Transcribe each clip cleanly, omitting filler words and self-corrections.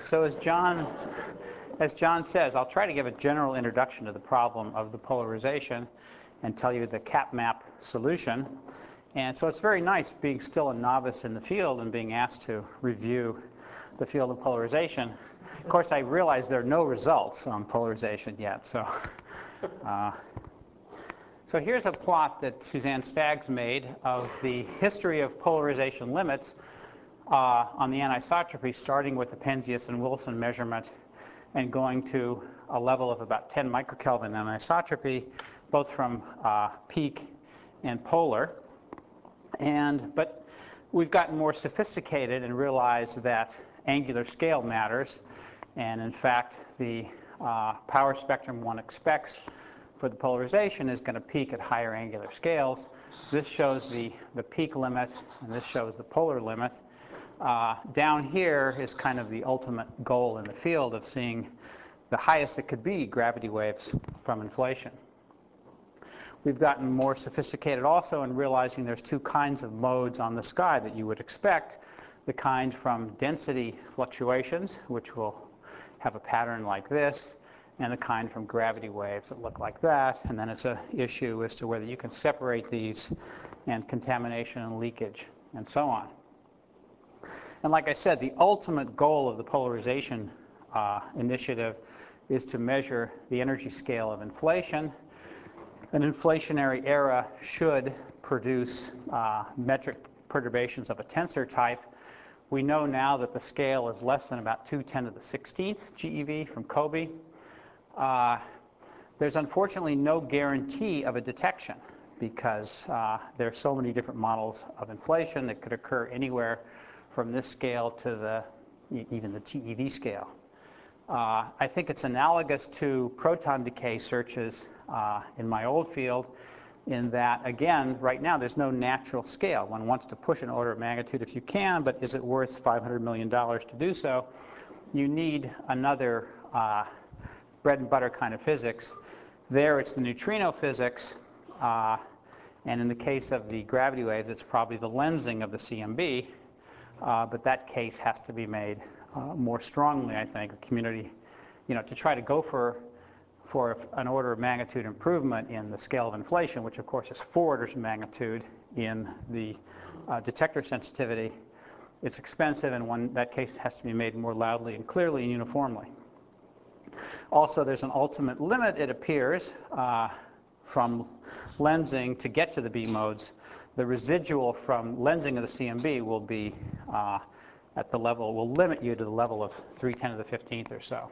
So as John says, I'll try to give a general introduction to the problem of the polarization and tell you the CapMap solution. And so it's very nice being still a novice in the field and being asked to review the field of polarization. Of course, I realize there are no results on polarization yet. So here's a plot that Suzanne Staggs made of the history of polarization limits on the anisotropy, starting with the Penzias and Wilson measurement and going to a level of about 10 microkelvin anisotropy, both from peak and polar. But we've gotten more sophisticated and realized that angular scale matters. And in fact, the power spectrum one expects for the polarization is going to peak at higher angular scales. This shows the peak limit, and this shows the polar limit. Down here is kind of the ultimate goal in the field of seeing the highest it could be gravity waves from inflation. We've gotten more sophisticated also in realizing there's two kinds of modes on the sky that you would expect. The kind from density fluctuations, which will have a pattern like this, and the kind from gravity waves that look like that. And then it's an issue as to whether you can separate these and contamination and leakage and so on. And like I said, the ultimate goal of the polarization initiative is to measure the energy scale of inflation. An inflationary era should produce metric perturbations of a tensor type. We know now that the scale is less than about 2×10⁻16 GeV from COBE. There's unfortunately no guarantee of a detection because there are so many different models of inflation that could occur anywhere from this scale to even the TeV scale. I think it's analogous to proton decay searches in my old field in that, again, right now there's no natural scale. One wants to push an order of magnitude if you can, but is it worth $500 million to do so? You need another bread and butter kind of physics. There it's the neutrino physics, and in the case of the gravity waves, it's probably the lensing of the CMB. But that case has to be made more strongly, I think, a community, to try to go for an order of magnitude improvement in the scale of inflation, which of course is 4 orders of magnitude in the detector sensitivity. It's expensive, and that case has to be made more loudly and clearly and uniformly. Also, there's an ultimate limit, it appears, from lensing to get to the B modes. The residual from lensing of the CMB will be at the level, will limit you to the level of 3×10⁻15 or so.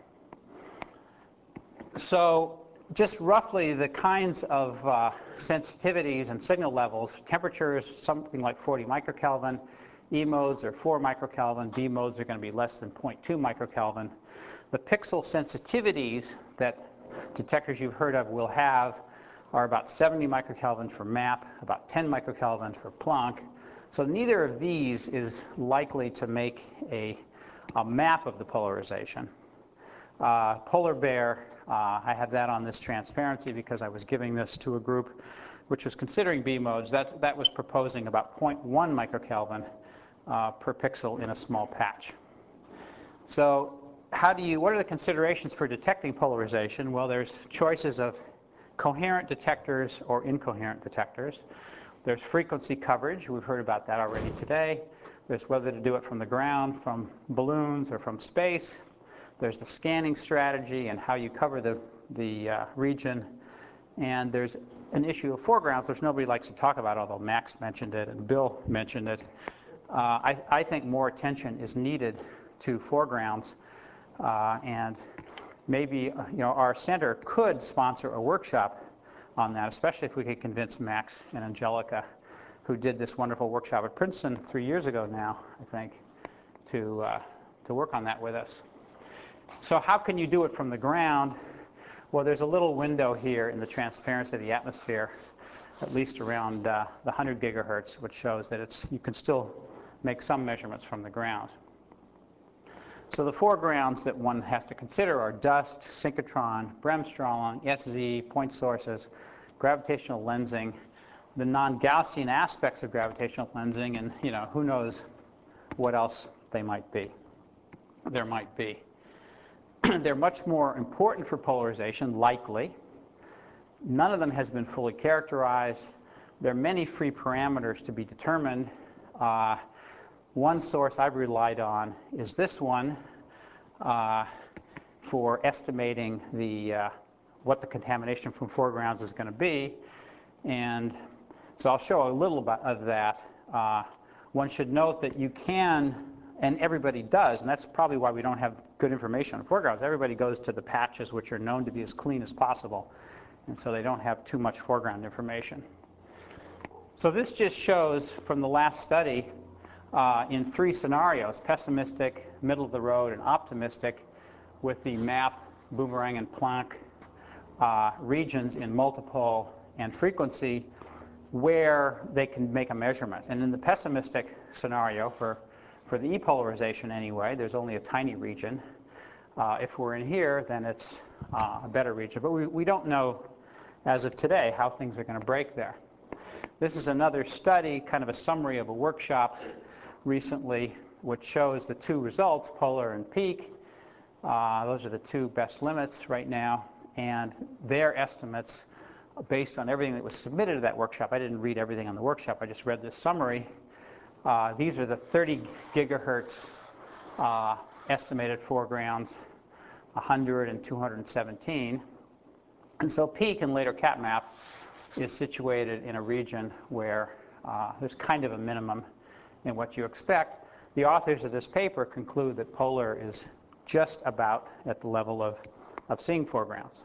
So just roughly the kinds of sensitivities and signal levels, temperature is something like 40 microkelvin, E modes are 4 microkelvin, B modes are going to be less than 0.2 microkelvin. The pixel sensitivities that detectors you've heard of will have are about 70 microkelvin for MAP, about 10 microkelvin for Planck. So neither of these is likely to make a map of the polarization. Polar bear, I have that on this transparency because I was giving this to a group which was considering B modes. That was proposing about 0.1 microkelvin per pixel in a small patch. So what are the considerations for detecting polarization? Well, there's choices of coherent detectors or incoherent detectors. There's frequency coverage. We've heard about that already today. There's whether to do it from the ground, from balloons, or from space. There's the scanning strategy and how you cover the region. And there's an issue of foregrounds, which nobody likes to talk about, although Max mentioned it and Bill mentioned it. I think more attention is needed to foregrounds. And maybe our center could sponsor a workshop on that, especially if we could convince Max and Angelica, who did this wonderful workshop at Princeton 3 years ago now, I think, to work on that with us. So how can you do it from the ground? Well, there's a little window here in the transparency of the atmosphere, at least around the 100 gigahertz, which shows that you can still make some measurements from the ground. So the foregrounds that one has to consider are dust, synchrotron, bremsstrahlung, SZ, point sources, gravitational lensing, the non-Gaussian aspects of gravitational lensing, and who knows what else they might be. there might be. They're much more important for polarization, likely. None of them has been fully characterized. There are many free parameters to be determined. One source I've relied on is this one for estimating what the contamination from foregrounds is going to be. And so I'll show a little bit of that. One should note that you can, and everybody does, and that's probably why we don't have good information on foregrounds. Everybody goes to the patches which are known to be as clean as possible, and so they don't have too much foreground information. So this just shows from the last study in 3 scenarios, pessimistic, middle of the road, and optimistic, with the map, Boomerang, and Planck regions in multiple and frequency where they can make a measurement. And in the pessimistic scenario, for the E-polarization anyway, there's only a tiny region. If we're in here, then it's a better region. But we don't know, as of today, how things are going to break there. This is another study, kind of a summary of a workshop recently, which shows the 2 results, polar and peak. Those are the 2 best limits right now, and their estimates based on everything that was submitted to that workshop. I didn't read everything on the workshop, I just read this summary. These are the 30 gigahertz estimated foregrounds, 100 and 217. And so peak and later CatMap is situated in a region where there's kind of a minimum in what you expect. The authors of this paper conclude that polar is just about at the level of seeing foregrounds.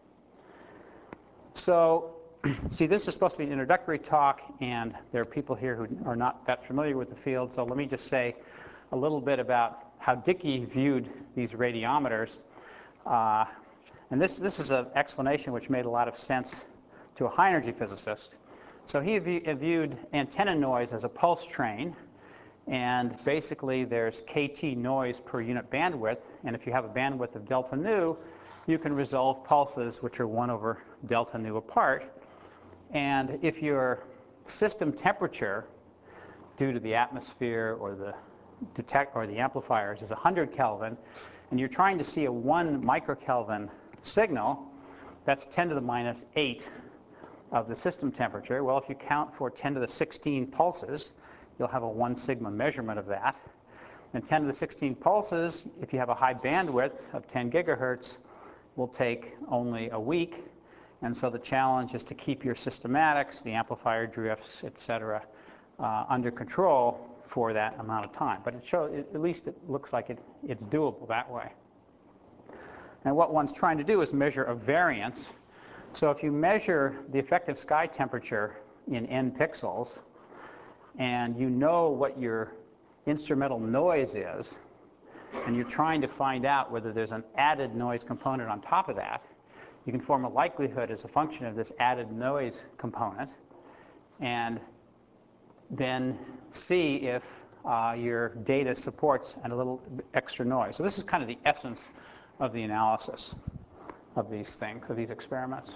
So, see, this is supposed to be an introductory talk, and there are people here who are not that familiar with the field, so let me just say a little bit about how Dickey viewed these radiometers. And this is an explanation which made a lot of sense to a high-energy physicist. So he viewed antenna noise as a pulse train, and basically there's kT noise per unit bandwidth, and if you have a bandwidth of delta nu, you can resolve pulses which are 1 over delta nu apart. And if your system temperature, due to the atmosphere or the amplifiers, is 100 Kelvin, and you're trying to see a 1 microkelvin signal, that's 10 to the minus 8 of the system temperature. Well, if you count for 10 to the 16 pulses, you'll have a 1 sigma measurement of that. And 10 to the 16 pulses, if you have a high bandwidth of 10 gigahertz, will take only a week. And so the challenge is to keep your systematics, the amplifier drifts, et cetera, under control for that amount of time. But at least it looks like it's doable that way. And what one's trying to do is measure a variance. So if you measure the effective sky temperature in n pixels, and you know what your instrumental noise is, and you're trying to find out whether there's an added noise component on top of that, you can form a likelihood as a function of this added noise component, and then see if your data supports a little extra noise. So this is kind of the essence of the analysis of these things, of these experiments.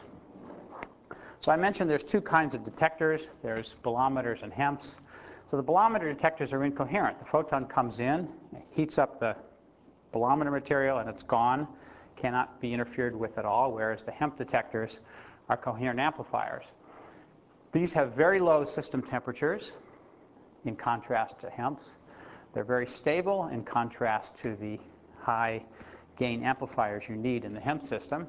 So I mentioned there's 2 kinds of detectors. There's bolometers and HEMPs. So the bolometer detectors are incoherent. The photon comes in, heats up the bolometer material, and it's gone. Cannot be interfered with at all, whereas the HEMP detectors are coherent amplifiers. These have very low system temperatures, in contrast to HEMPs. They're very stable, in contrast to the high gain amplifiers you need in the HEMP system.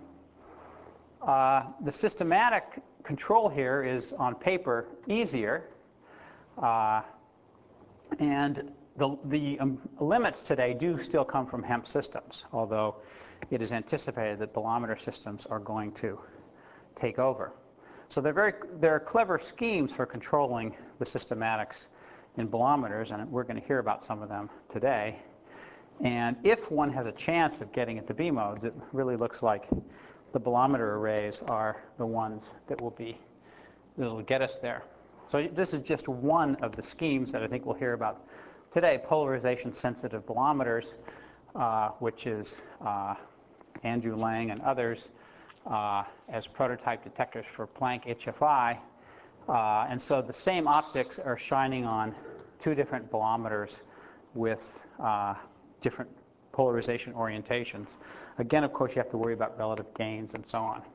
The systematic control here is, on paper, easier. And the limits today do still come from HEMP systems, although it is anticipated that bolometer systems are going to take over. So there are clever schemes for controlling the systematics in bolometers, and we're going to hear about some of them today. And if one has a chance of getting at the B modes, it really looks like the bolometer arrays are the ones that will get us there. So this is just one of the schemes that I think we'll hear about today, polarization-sensitive bolometers, which is Andrew Lang and others as prototype detectors for Planck HFI. And so the same optics are shining on 2 different bolometers with different polarization orientations. Again, of course, you have to worry about relative gains and so on.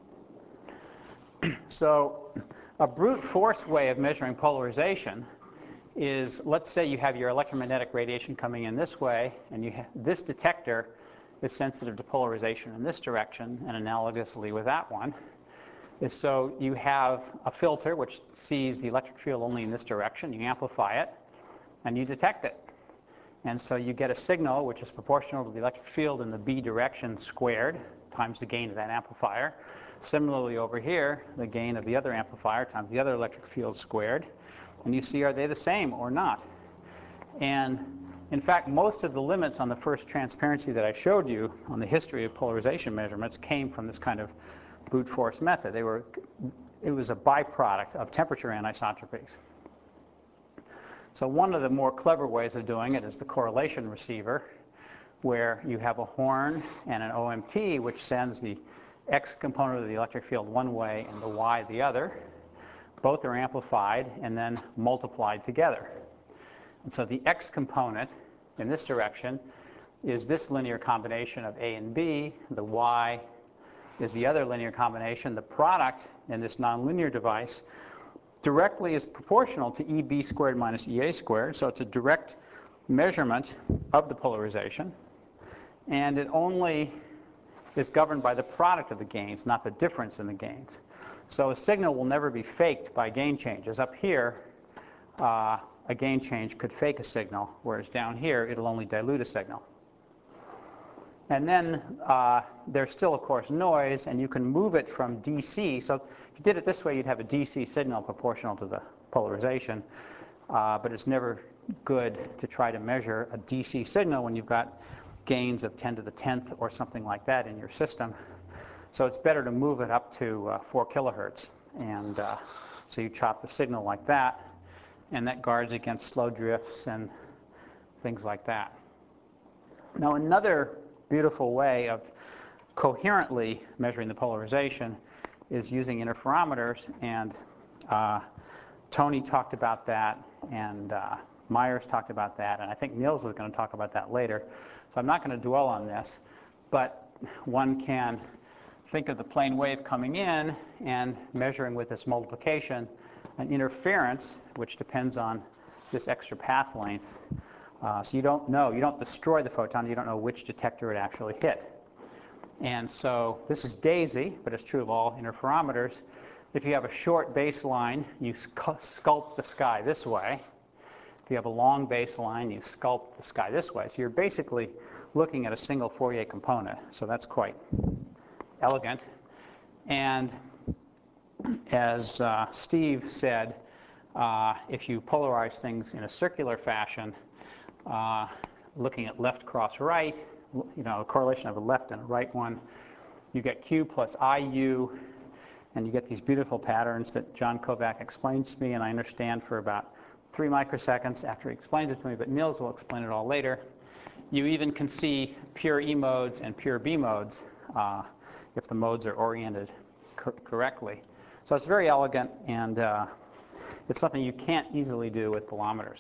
So a brute force way of measuring polarization is, let's say you have your electromagnetic radiation coming in this way, and this detector is sensitive to polarization in this direction, and analogously with that one. So you have a filter which sees the electric field only in this direction. You amplify it, and you detect it. And so you get a signal which is proportional to the electric field in the B direction squared times the gain of that amplifier. Similarly over here, the gain of the other amplifier times the other electric field squared. And you see, are they the same or not? And in fact, most of the limits on the first transparency that I showed you on the history of polarization measurements came from this kind of brute force method. It was a byproduct of temperature anisotropes. So one of the more clever ways of doing it is the correlation receiver, where you have a horn and an OMT which sends the X component of the electric field one way and the Y the other. Both are amplified and then multiplied together. And so the X component in this direction is this linear combination of A and B. The Y is the other linear combination. The product in this nonlinear device directly is proportional to EB squared minus EA squared. So it's a direct measurement of the polarization. And it only is governed by the product of the gains, not the difference in the gains. So a signal will never be faked by gain changes. Up here, a gain change could fake a signal, whereas down here, it'll only dilute a signal. And then there's still, of course, noise, and you can move it from DC. So if you did it this way, you'd have a DC signal proportional to the polarization. But it's never good to try to measure a DC signal when you've got gains of 10 to the 10th or something like that in your system. So it's better to move it up to 4 kilohertz. And so you chop the signal like that, and that guards against slow drifts and things like that. Now, another beautiful way of coherently measuring the polarization is using interferometers, and Tony talked about that, and Myers talked about that, and I think Niels is going to talk about that later. So I'm not going to dwell on this, but one can think of the plane wave coming in and measuring with this multiplication an interference, which depends on this extra path length. So you don't destroy the photon, you don't know which detector it actually hit. And so this is DAISY, but it's true of all interferometers. If you have a short baseline, you sculpt the sky this way. If you have a long baseline, you sculpt the sky this way. So you're basically looking at a single Fourier component. So that's quite elegant. And as Steve said, if you polarize things in a circular fashion, looking at left cross right, a correlation of a left and a right one, you get Q plus IU, and you get these beautiful patterns that John Kovac explains to me, and I understand for about 3 microseconds after he explains it to me, but Niels will explain it all later. You even can see pure E modes and pure B modes if the modes are oriented correctly. So it's very elegant, and it's something you can't easily do with bolometers.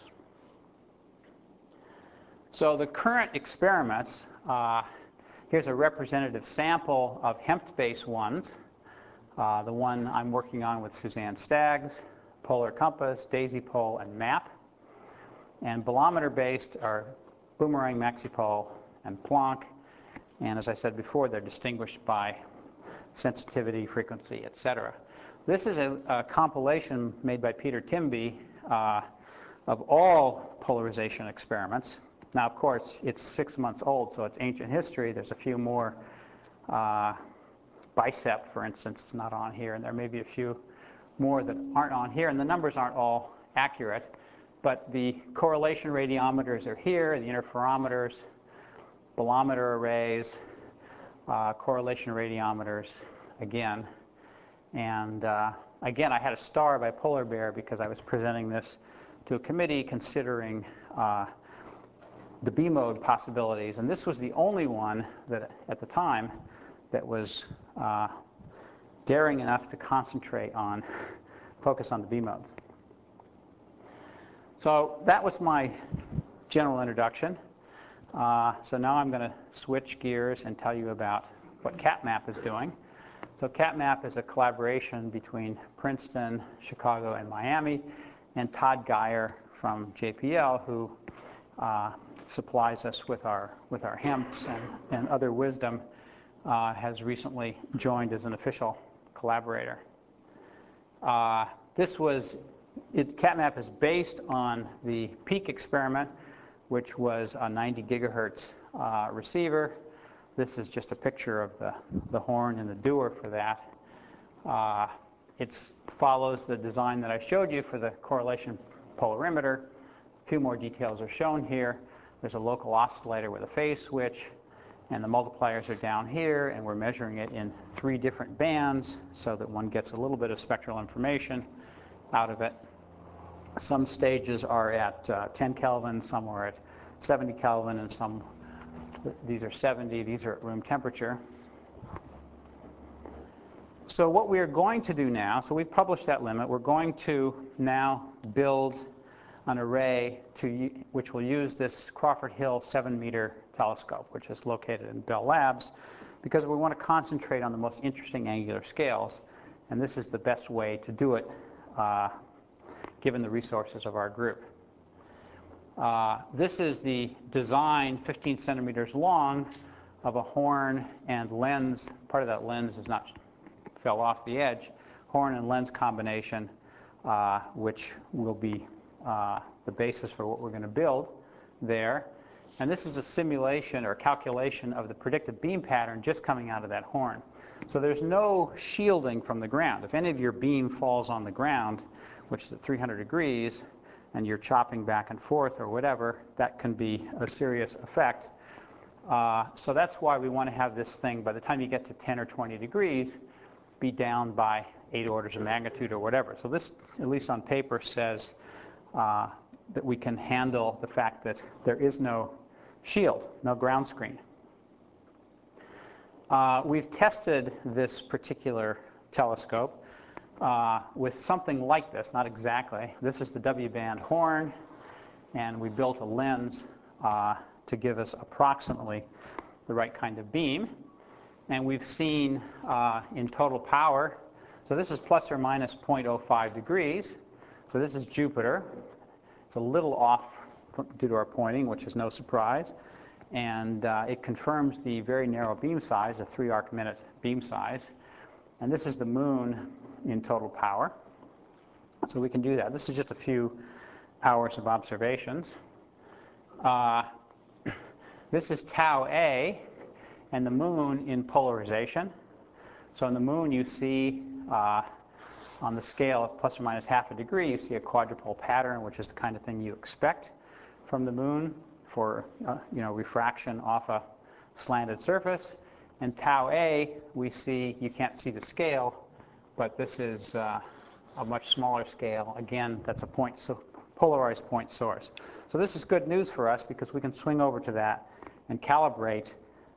So the current experiments, here's a representative sample of Hempt-based ones. The one I'm working on with Suzanne Staggs, Polar Compass, Daisy Pole, and MAP. And bolometer-based are Boomerang, Maxipole, and Planck. And as I said before, they're distinguished by sensitivity, frequency, etc. This is a compilation made by Peter Timby of all polarization experiments. Now, of course, it's 6 months old, so it's ancient history. There's a few more. BICEP, for instance, is not on here, and there may be a few more that aren't on here, and the numbers aren't all accurate. But the correlation radiometers are here, the interferometers, bolometer arrays, correlation radiometers again. And again, I had a star by Polar Bear because I was presenting this to a committee considering the B mode possibilities. And this was the only one that, at the time, that was daring enough to concentrate on, focus on the B modes. So that was my general introduction. So now I'm going to switch gears and tell you about what CatMap is doing. So CatMap is a collaboration between Princeton, Chicago, and Miami, and Todd Geyer from JPL, who supplies us with our HEMTs and other wisdom, has recently joined as an official collaborator. CatMap is based on the PEAK experiment, which was a 90 gigahertz receiver. This is just a picture of the horn and the dewar for that. It follows the design that I showed you for the correlation polarimeter. A few more details are shown here. There's a local oscillator with a phase switch, and the multipliers are down here, and we're measuring it in 3 different bands so that one gets a little bit of spectral information out of it. Some stages are at 10 Kelvin, some are at 70 Kelvin, and some, these are 70, these are at room temperature. So what we are going to do now, so we've published that limit, we're going to now build an array which will use this Crawford Hill 7-meter telescope, which is located in Bell Labs, because we want to concentrate on the most interesting angular scales, and this is the best way to do it given the resources of our group. This is the design, 15 centimeters long, of a horn and lens. Part of that lens is not fell off the edge. Horn and lens combination, which will be the basis for what we're going to build there. And this is a simulation or calculation of the predicted beam pattern just coming out of that horn. So there's no shielding from the ground. If any of your beam falls on the ground, which is at 300 degrees, and you're chopping back and forth or whatever, that can be a serious effect. So that's why we want to have this thing, by the time you get to 10 or 20 degrees, be down by 8 orders of magnitude or whatever. So this, at least on paper, says that we can handle the fact that there is no shield, no ground screen. We've tested this particular telescope with something like this, not exactly. This is the W-band horn, and we built a lens to give us approximately the right kind of beam. And we've seen in total power, so this is plus or minus 0.05 degrees. So this is Jupiter. It's a little off due to our pointing, which is no surprise. And it confirms the very narrow beam size, a 3 arc minute beam size. And this is the moon in total power. So we can do that. This is just a few hours of observations. This is tau A, and the moon in polarization. So in the moon, you see on the scale of plus or minus half a degree, you see a quadrupole pattern, which is the kind of thing you expect from the moon for refraction off a slanted surface. And tau A, we see, you can't see the scale, but this is a much smaller scale. Again, that's a polarized point source. So this is good news for us because we can swing over to that and calibrate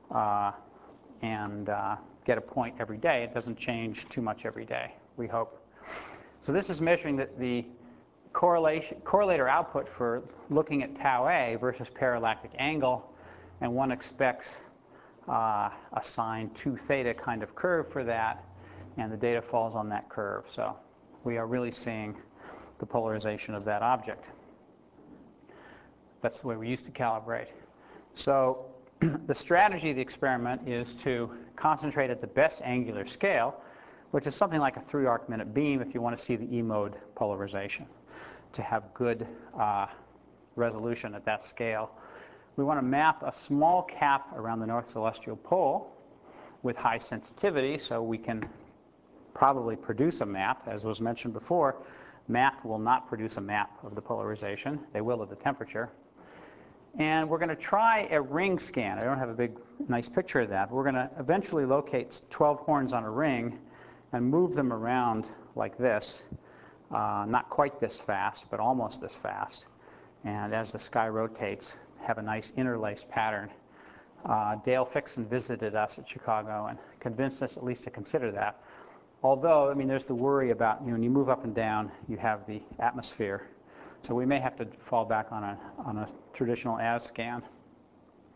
and get a point every day. It doesn't change too much every day, we hope. So this is measuring the correlator output for looking at tau A versus parallactic angle, and one expects a sine 2 theta kind of curve for that, and the data falls on that curve. So we are really seeing the polarization of that object. That's the way we used to calibrate. So the strategy of the experiment is to concentrate at the best angular scale, which is something like a 3 arc minute beam if you want to see the E-mode polarization, to have good resolution at that scale. We want to map a small cap around the north celestial pole with high sensitivity, so we can probably produce a map. As was mentioned before, MAP will not produce a map of the polarization. They will of the temperature. And we're going to try a ring scan. I don't have a big, nice picture of that, but we're going to eventually locate 12 horns on a ring and move them around like this. Not quite this fast, but almost this fast. And as the sky rotates, have a nice interlaced pattern. Dale Fixon visited us at Chicago and convinced us at least to consider that. Although, I mean, there's the worry about, when you move up and down, you have the atmosphere. So we may have to fall back on a traditional AS scan.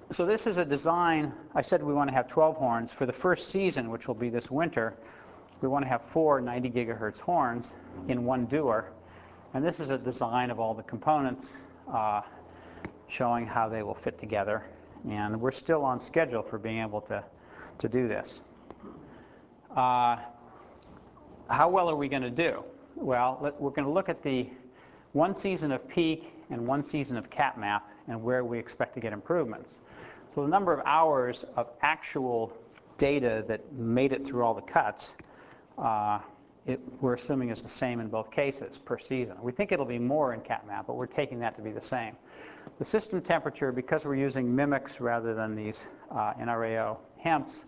So this is a design. I said we want to have 12 horns. For the first season, which will be this winter, we want to have 4 90 gigahertz horns in one dewar. And this is a design of all the components showing how they will fit together. And we're still on schedule for being able to do this. How well are we going to do? Well, we're going to look at the one season of peak and one season of CapMap and where we expect to get improvements. So the number of hours of actual data that made it through all the cuts, we're assuming is the same in both cases per season. We think it'll be more in CapMap, but we're taking that to be the same. The system temperature, because we're using mimics rather than these NRAO HEMPs,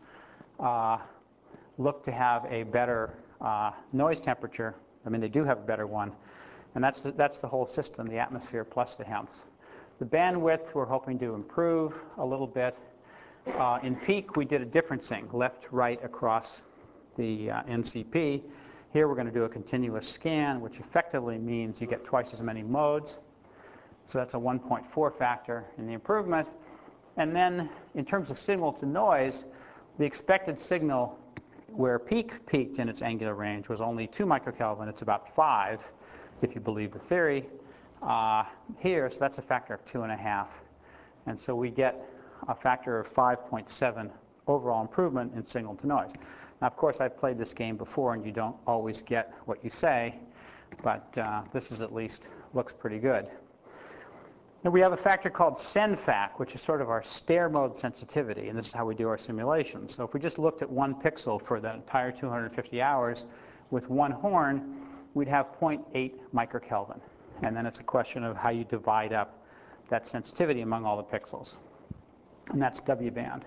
look to have a better noise temperature. I mean, they do have a better one. And that's the whole system, the atmosphere plus the HEMPs. The bandwidth, we're hoping to improve a little bit. In peak, we did a differencing, left, right, across the NCP. Here, we're going to do a continuous scan, which effectively means you get twice as many modes. So that's a 1.4 factor in the improvement. And then, in terms of signal to noise, the expected signal where peak peaked in its angular range was only 2 microkelvin. It's about 5, if you believe the theory. Here, so that's a factor of 2.5. And so we get a factor of 5.7 overall improvement in signal to noise. Now, of course, I've played this game before, and you don't always get what you say, but this is at least looks pretty good. And we have a factor called SENFAC, which is sort of our stair mode sensitivity, and this is how we do our simulations. So if we just looked at one pixel for the entire 250 hours with one horn, we'd have 0.8 microkelvin. And then it's a question of how you divide up that sensitivity among all the pixels. And that's W-band.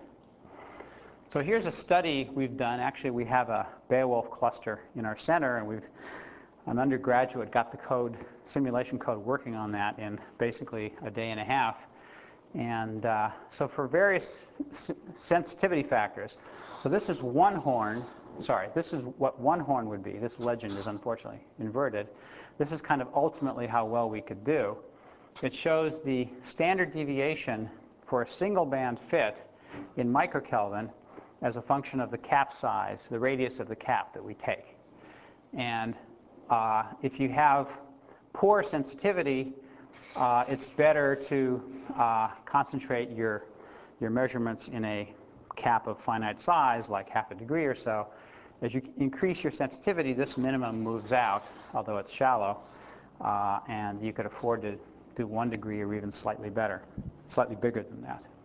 So here's a study we've done. Actually, we have a Beowulf cluster in our center, and an undergraduate got the code, simulation code, working on that in basically a day and a half. And so for various sensitivity factors, so this is one horn. Sorry, this is what one horn would be. This legend is unfortunately inverted. This is kind of ultimately how well we could do. It shows the standard deviation for a single band fit in microkelvin as a function of the cap size, the radius of the cap that we take. And if you have poor sensitivity, it's better to concentrate your measurements in a cap of finite size, like half a degree or so. As you increase your sensitivity, this minimum moves out, although it's shallow, and you could afford to do 1 degree or even slightly better, slightly bigger than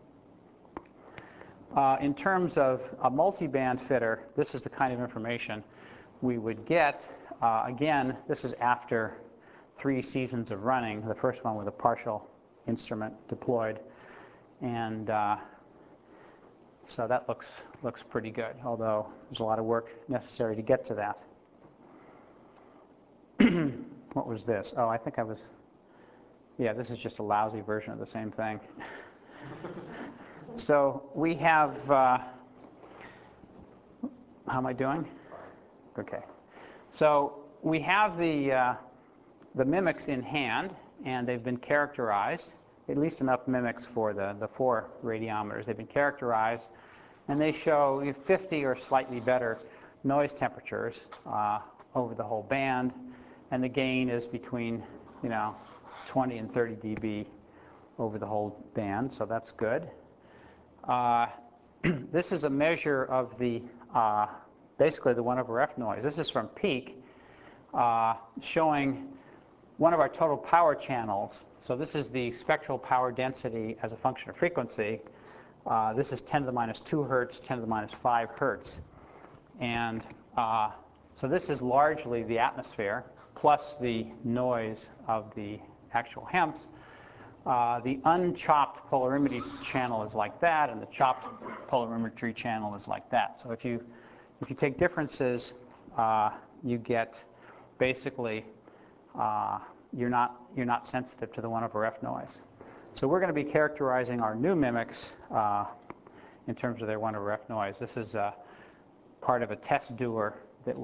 that. In terms of a multi-band fitter, this is the kind of information we would get. Again, this is after 3 seasons of running, the first one with a partial instrument deployed. And so that looks pretty good, although there's a lot of work necessary to get to that. What was this? Oh, I think yeah, this is just a lousy version of the same thing. So we have, how am I doing? Okay. So we have the mimics in hand, and they've been characterized, at least enough mimics for the 4 radiometers. They've been characterized, and they show 50 or slightly better noise temperatures over the whole band, and the gain is between 20 and 30 dB over the whole band, so that's good. This is a measure of the basically the 1/f noise. This is from peak, showing one of our total power channels. So this is the spectral power density as a function of frequency. This is 10 to the minus 2 hertz, 10 to the minus 5 hertz. And so this is largely the atmosphere plus the noise of the actual HEMPs. The unchopped polarimetry channel is like that, and the chopped polarimetry channel is like that. So if you take differences, you get basically you're not sensitive to the 1/f noise. So we're going to be characterizing our new mimics in terms of their 1/f noise. This is part of a test dewar that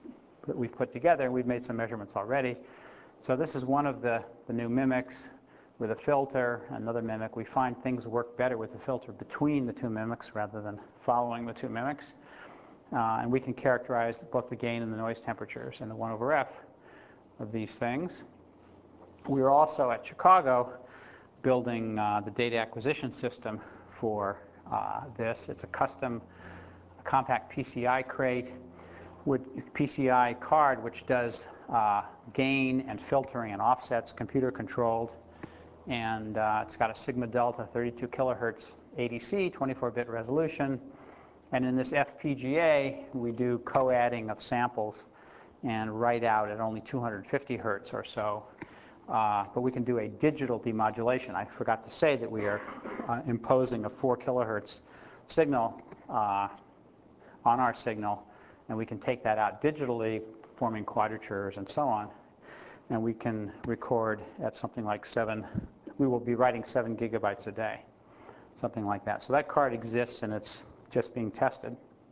we've put together, and we've made some measurements already. So this is one of the new mimics. with a filter, another mimic. We find things work better with the filter between the two mimics rather than following the two mimics. And we can characterize both the gain and the noise temperatures in the 1 over f of these things. We are also at Chicago building the data acquisition system for this. It's a custom compact PCI crate with PCI card, which does gain and filtering and offsets, computer controlled. And it's got a Sigma Delta 32 kilohertz ADC, 24-bit resolution. And in this FPGA, we do co-adding of samples and write out at only 250 hertz or so. But we can do a digital demodulation. I forgot to say that we are imposing a 4 kilohertz signal on our signal, and we can take that out digitally, forming quadratures and so on. And we can record at something like we will be writing 7 gigabytes a day, something like that. So that card exists, and it's just being tested.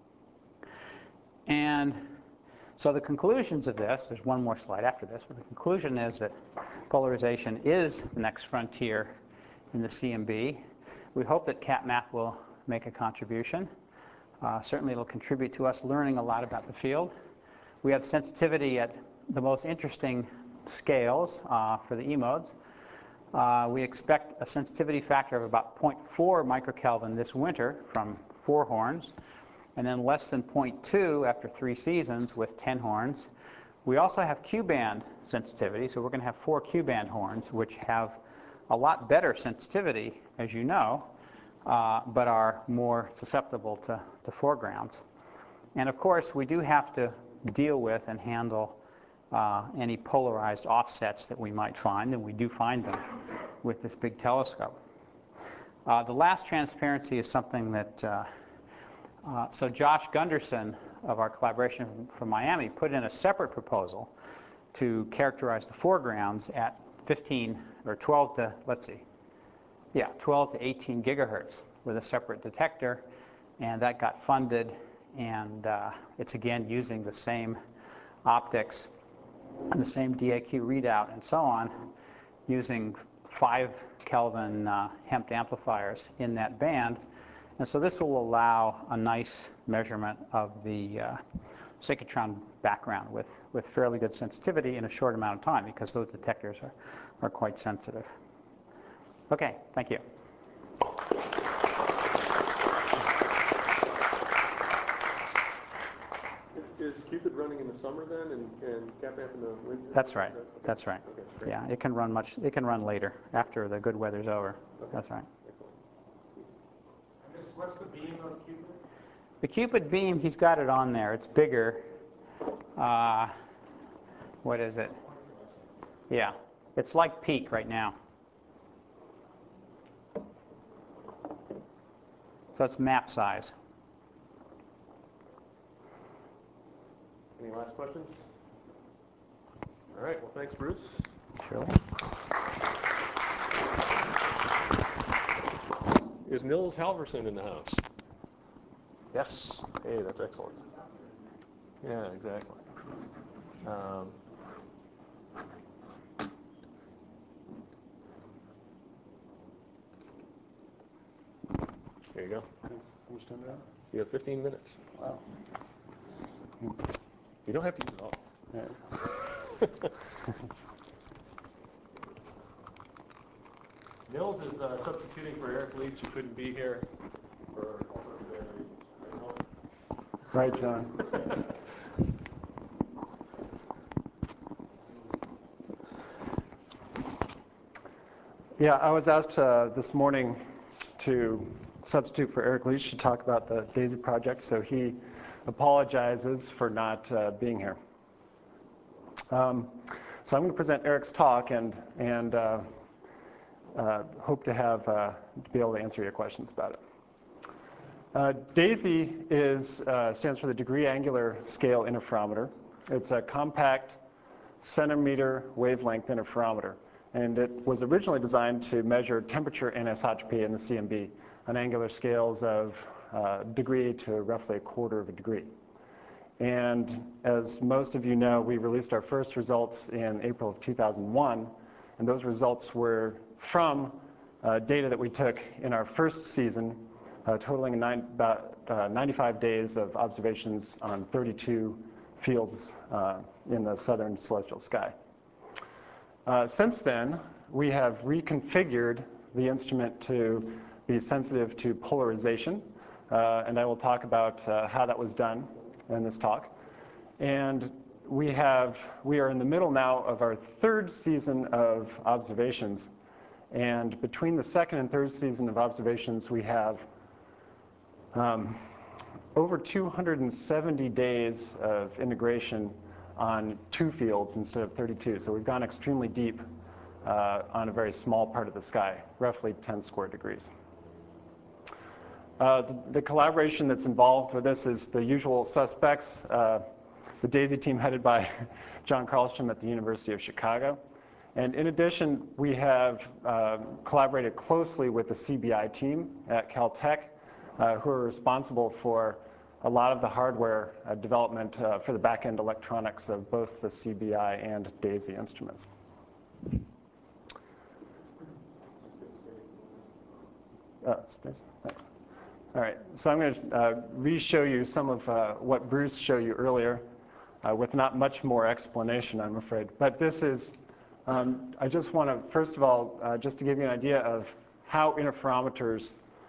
And so the conclusions of this, there's one more slide after this, but the conclusion is that polarization is the next frontier in the CMB. We hope that CatMap will make a contribution. Certainly it'll contribute to us learning a lot about the field. We have sensitivity at the most interesting scales for the E-modes. We expect a sensitivity factor of about 0.4 microkelvin this winter from 4 horns, and then less than 0.2 after 3 seasons with 10 horns. We also have Q-band sensitivity, so we're going to have 4 Q-band horns, which have a lot better sensitivity, as you know, but are more susceptible to foregrounds. And of course, we do have to deal with and handle any polarized offsets that we might find, and we do find them with this big telescope. The last transparency is something that, so Josh Gunderson of our collaboration from Miami put in a separate proposal to characterize the foregrounds at 15 or 12 to, 12 to 18 gigahertz with a separate detector, and that got funded, and it's again using the same optics and the same DAQ readout and so on, using 5 Kelvin Hempt amplifiers in that band. And so this will allow a nice measurement of the synchrotron background with fairly good sensitivity in a short amount of time, because those detectors are quite sensitive. Okay, thank you. Is Cupid running in the summer then, and CatMap in the winter? That's right. That's right. Okay, yeah, it can run later, after the good weather's over. Okay. That's right. Excellent. What's the beam of Cupid? The Cupid beam, he's got it on there. It's bigger. What is it? Yeah, it's like peak right now. So it's map size. Any last questions? All right, well, thanks, Bruce. Sure. Is Nils Halverson in the house? Yes. Hey, that's excellent. Yeah, exactly. There you go. Thanks. How much time do I have? You have 15 minutes. Wow. You don't have to use it all. Yeah. Nils is substituting for Eric Leach, who couldn't be here for all sorts of bad reasons. Right, John. Yeah, I was asked this morning to substitute for Eric Leach to talk about the DAISY project, so he apologizes for not being here. So I'm going to present Eric's talk and hope to be able to answer your questions about it. DAISY stands for the Degree Angular Scale Interferometer. It's a compact centimeter wavelength interferometer, and it was originally designed to measure temperature anisotropy in the CMB on angular scales of degree to roughly 1/4 of a degree. And as most of you know, we released our first results in April of 2001, And those results were from data that we took in our first season, totaling about 95 days of observations on 32 fields in the southern celestial sky. Since then, we have reconfigured the instrument to be sensitive to polarization, and I will talk about how that was done in this talk. And we are in the middle now of our third season of observations, and between the second and third season of observations, we have over 270 days of integration on 2 fields instead of 32. So we've gone extremely deep on a very small part of the sky, roughly 10 square degrees. The collaboration that's involved with this is the usual suspects. The DAISY team headed by John Carlstrom at the University of Chicago. And in addition, we have collaborated closely with the CBI team at Caltech, who are responsible for a lot of the hardware development for the back-end electronics of both the CBI and DAISY instruments. Space, thanks. All right, so I'm going to re-show you some of what Bruce showed you earlier with not much more explanation, I'm afraid. But this is, I just want to, first of all, just to give you an idea of how interferometers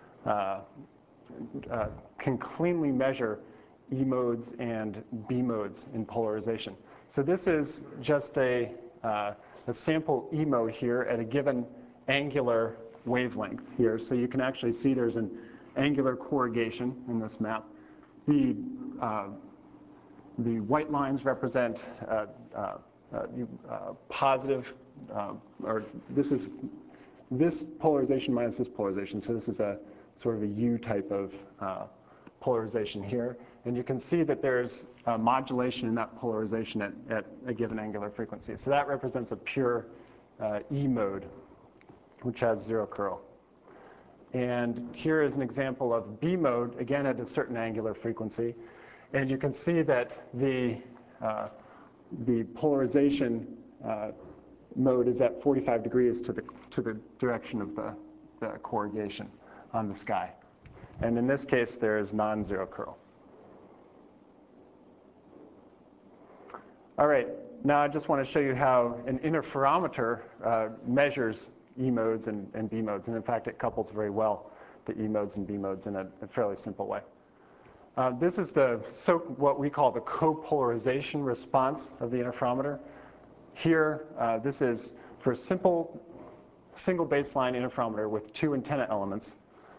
can cleanly measure E modes and B modes in polarization. So this is just a sample E mode here at a given angular wavelength here. So you can actually see there's an angular corrugation in this map. The white lines represent positive, or this is this polarization minus this polarization. So this is a sort of a U type of polarization here. And you can see that there's a modulation in that polarization at a given angular frequency. So that represents a pure E mode, which has 0 curl. And here is an example of B mode, again at a certain angular frequency. And you can see that the polarization mode is at 45 degrees to the direction of the corrugation on the sky. And in this case, there is non-zero curl. All right, now I just want to show you how an interferometer measures E modes and B modes. And in fact, it couples very well to E modes and B modes in a fairly simple way. This is what we call the copolarization response of the interferometer. Here, this is for a single baseline interferometer with 2 antenna elements.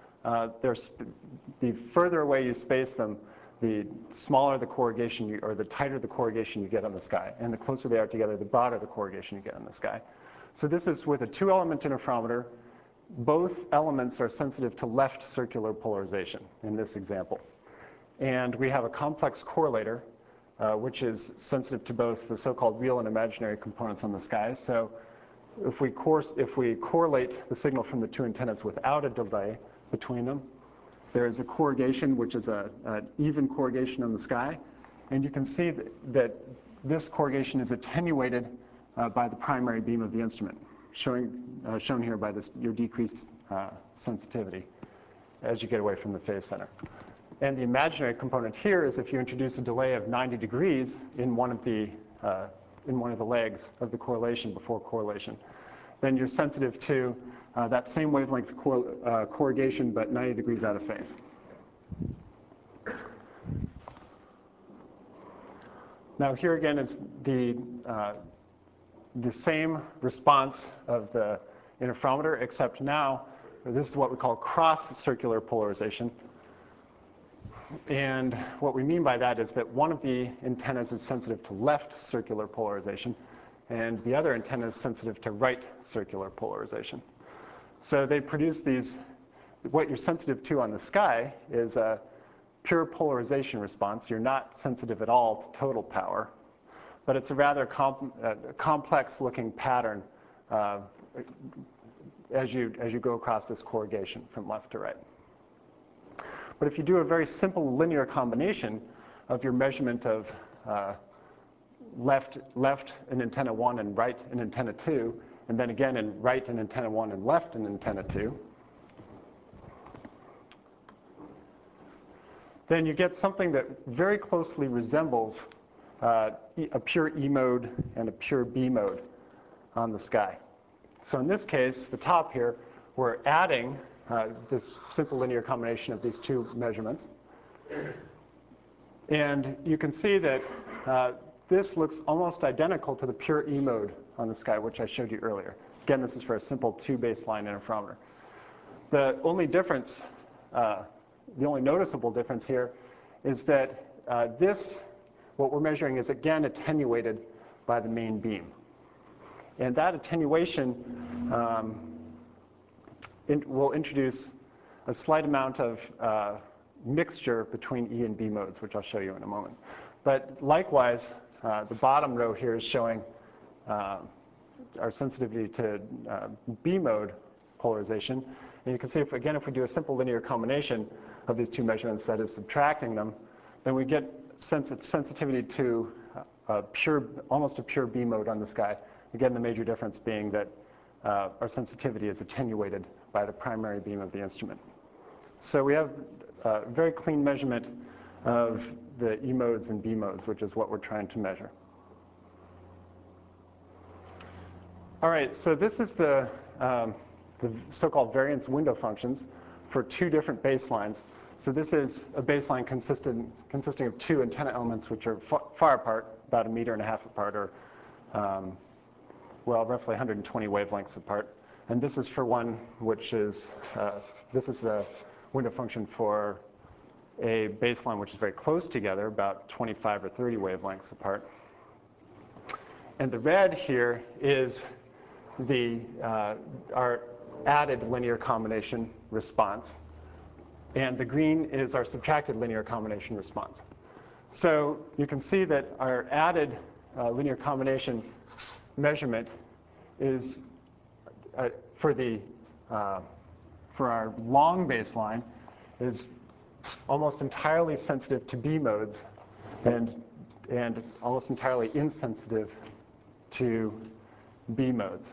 The further away you space them, the smaller the corrugation, or the tighter the corrugation you get on the sky. And the closer they are together, the broader the corrugation you get on the sky. So this is with a 2-element interferometer. Both elements are sensitive to left circular polarization in this example. And we have a complex correlator, which is sensitive to both the so-called real and imaginary components on the sky. So if we correlate the signal from the 2 antennas without a delay between them, there is a corrugation, which is an even corrugation on the sky. And you can see that this corrugation is attenuated by the primary beam of the instrument, shown here by your decreased sensitivity as you get away from the phase center. And the imaginary component here is if you introduce a delay of 90 degrees in one of the legs of the correlation before correlation, then you're sensitive to that same wavelength corrugation, but 90 degrees out of phase. Now here again is the same response of the interferometer, except now this is what we call cross-circular polarization. And what we mean by that is that one of the antennas is sensitive to left circular polarization, and the other antenna is sensitive to right circular polarization. So they produce these, what you're sensitive to on the sky is a pure polarization response. You're not sensitive at all to total power, but it's a rather complex looking pattern as you go across this corrugation from left to right. But if you do a very simple linear combination of your measurement of left in antenna 1 and right in antenna 2, and then again in right in antenna 1 and left in antenna 2, then you get something that very closely resembles a pure E mode and a pure B mode on the sky. So in this case, the top here, we're adding this simple linear combination of these two measurements. And you can see that this looks almost identical to the pure E mode on the sky, which I showed you earlier. Again, this is for a simple 2 baseline interferometer. The only difference, the only noticeable difference here is that what we're measuring is again attenuated by the main beam. And that attenuation will introduce a slight amount of mixture between E and B modes, which I'll show you in a moment. But likewise, the bottom row here is showing our sensitivity to B mode polarization. And you can see, if we do a simple linear combination of these two measurements, that is subtracting them, then we get sensitivity to almost a pure B mode on the sky. Again, the major difference being that our sensitivity is attenuated by the primary beam of the instrument. So we have a very clean measurement of the E modes and B modes, which is what we're trying to measure. All right, so this is the so-called variance window functions for 2 different baselines. So this is a baseline consisting of 2 antenna elements, which are far apart, about 1.5 meters apart, or roughly 120 wavelengths apart. And this is for one which is, this is the window function for a baseline which is very close together, about 25 or 30 wavelengths apart. And the red here is our added linear combination response. And the green is our subtracted linear combination response. So you can see that our added linear combination measurement is for our long baseline is almost entirely sensitive to B modes and almost entirely insensitive to B modes.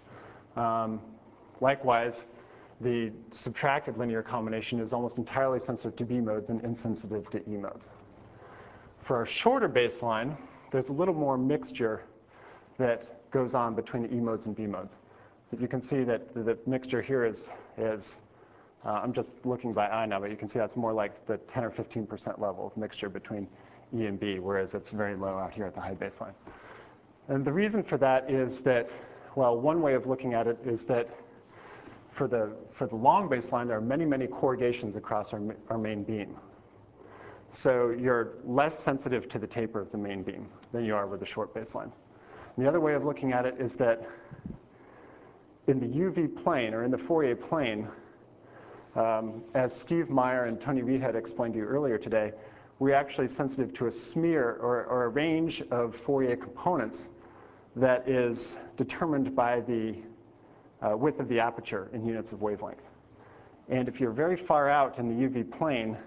Likewise, the subtracted linear combination is almost entirely sensitive to B modes and insensitive to E modes. For our shorter baseline, there's a little more mixture that goes on between the E modes and B modes. You can see that the mixture here is I'm just looking by eye now, but you can see that's more like the 10 or 15% level of mixture between E and B, whereas it's very low out here at the high baseline. And the reason for that is that, well, one way of looking at it is that for the long baseline, there are many, many corrugations across our main beam. So you're less sensitive to the taper of the main beam than you are with the short baselines. And the other way of looking at it is that in the UV plane, or in the Fourier plane, as Steve Meyer and Tony Reedhead explained to you earlier today, we're actually sensitive to a smear or a range of Fourier components that is determined by the width of the aperture in units of wavelength. And if you're very far out in the UV plane,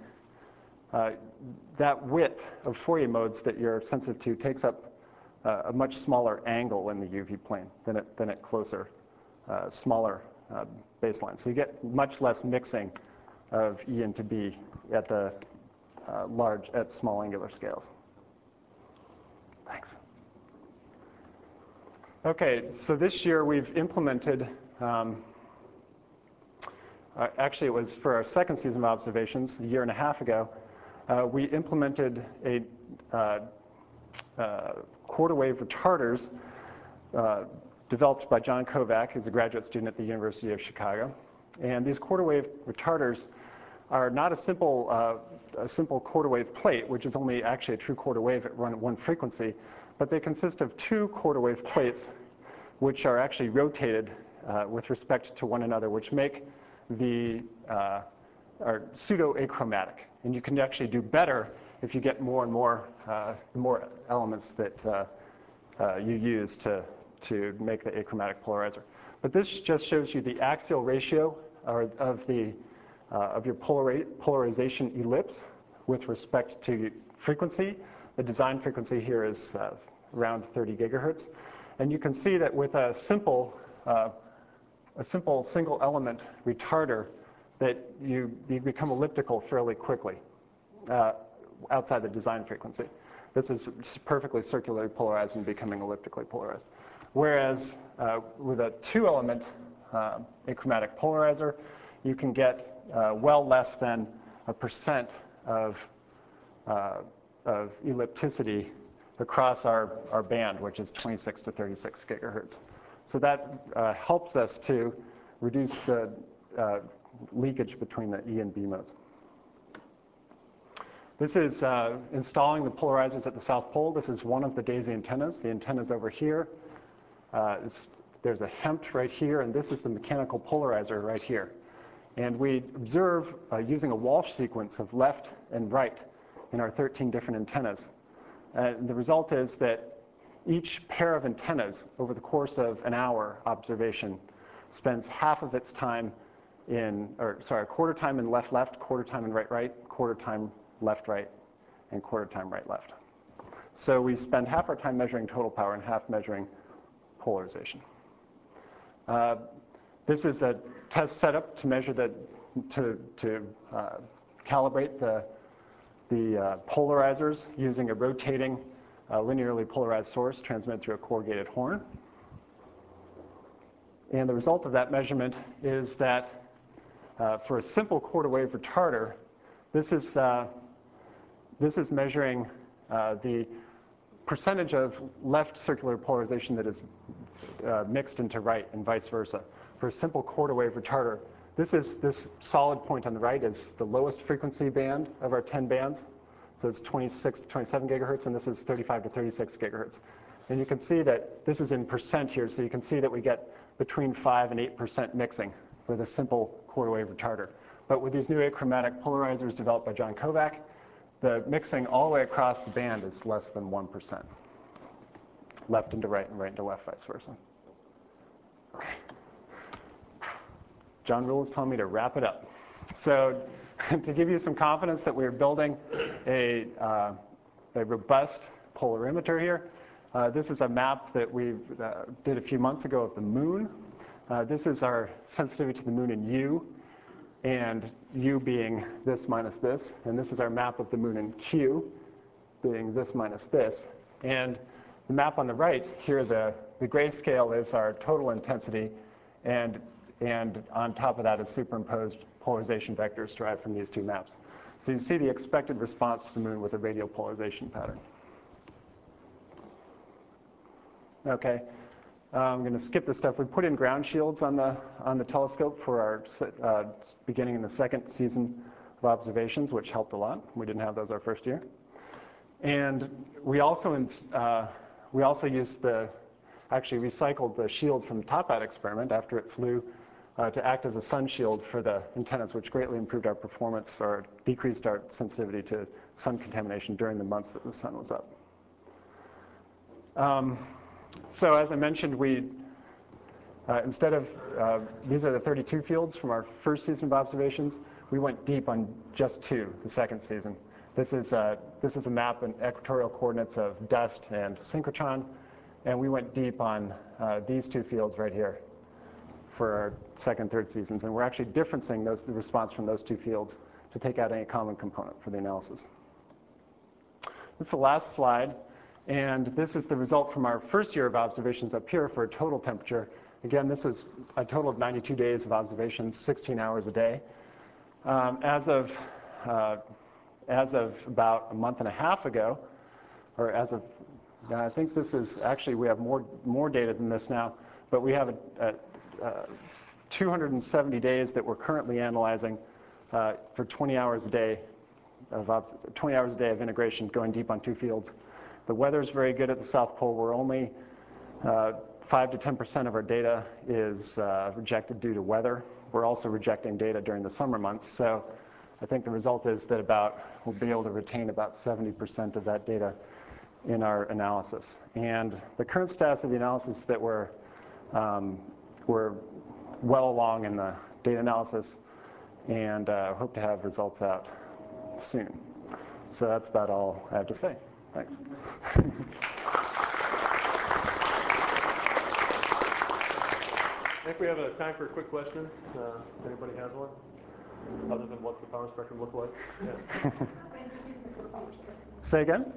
that width of Fourier modes that you're sensitive to takes up a much smaller angle in the UV plane than at closer, smaller baselines. So you get much less mixing of E into B at the at small angular scales. Thanks. Okay, so this year we've implemented, actually it was for our second season of observations, a year and a half ago, we implemented a quarter wave retarders developed by John Kovac, who's a graduate student at the University of Chicago. And these quarter wave retarders are not a simple quarter wave plate, which is only actually a true quarter wave at one frequency, but they consist of 2 quarter wave plates which are actually rotated with respect to one another, which make are pseudo-achromatic. And you can actually do better if you get more and more elements that you use to make the achromatic polarizer. But this just shows you the axial ratio of your polarization ellipse with respect to frequency. The design frequency here is around 30 gigahertz. And you can see that with a simple a simple single element retarder that you become elliptical fairly quickly outside the design frequency. This is perfectly circularly polarized and becoming elliptically polarized. Whereas with a 2-element achromatic polarizer, you can get well less than 1% of ellipticity across our band, which is 26 to 36 gigahertz. So that helps us to reduce the leakage between the E and B modes. This is installing the polarizers at the South Pole. This is one of the DAISY antennas. The antenna's over here. There's a HEMT right here, and this is the mechanical polarizer right here. And we observe using a Walsh sequence of left and right in our 13 different antennas. The result is that each pair of antennas over the course of an hour observation spends half of its time a quarter time in left-left, quarter time in right-right, quarter time left-right, and quarter time right-left. So we spend half our time measuring total power and half measuring polarization. This is a test setup to measure to calibrate the polarizers using a rotating linearly polarized source transmitted through a corrugated horn. And the result of that measurement is that for a simple quarter wave retarder, this is measuring the percentage of left circular polarization that is mixed into right and vice versa. For a simple quarter wave retarder, this solid point on the right is the lowest frequency band of our 10 bands. So it's 26 to 27 gigahertz, and this is 35 to 36 gigahertz. And you can see that this is in percent here, so you can see that we get between 5 and 8% mixing with a simple quarter wave retarder. But with these new achromatic polarizers developed by John Kovac, the mixing all the way across the band is less than 1%. Left into right and right into left, vice versa. Okay. John Rule is telling me to wrap it up. So to give you some confidence that we're building a robust polarimeter here, this is a map that we did a few months ago of the moon. This is our sensitivity to the moon in U, and U being this minus this. And this is our map of the moon in Q, being this minus this. And the map on the right here, the grayscale is our total intensity, and on top of that is superimposed polarization vectors derived from these two maps. So you see the expected response to the moon with a radial polarization pattern. Okay, I'm going to skip this stuff. We put in ground shields on the telescope for our beginning in the second season of observations, which helped a lot. We didn't have those our first year. And we also actually recycled the shield from the Top Hat experiment after it flew to act as a sun shield for the antennas, which greatly improved our performance or decreased our sensitivity to sun contamination during the months that the sun was up. So as I mentioned, instead of, these are the 32 fields from our first season of observations, we went deep on just 2 the second season. This is a map in equatorial coordinates of dust and synchrotron, and we went deep on these 2 fields right here for our second, third seasons. And we're actually differencing the response from those 2 fields to take out any common component for the analysis. This is the last slide. And this is the result from our first year of observations up here for a total temperature. Again, this is a total of 92 days of observations, 16 hours a day. As of about a month and a half ago, or I think this is, actually we have more data than this now, but we have 270 days that we're currently analyzing for 20 hours a day of integration, going deep on 2 fields. The weather's very good at the South Pole. We're only 5 to 10% of our data is rejected due to weather. We're also rejecting data during the summer months. So I think the result is that we'll be able to retain about 70% of that data in our analysis. And the current status of the analysis is that we're well along in the data analysis and hope to have results out soon. So that's about all I have to say. Thanks. think we have a time for a quick question. If anybody has one, other than what's the power spectrum look like? Yeah. Say again?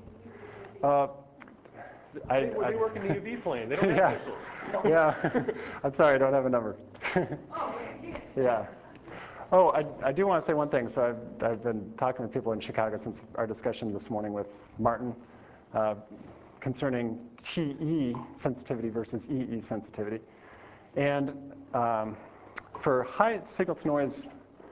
Hey, they work in the UV plane. They don't have Yeah. pixels. Yeah, I'm sorry, I don't have a number. Yeah. Oh, I do want to say one thing. So I've been talking to people in Chicago since our discussion this morning with Martin concerning TE sensitivity versus EE sensitivity. And for high signal to noise,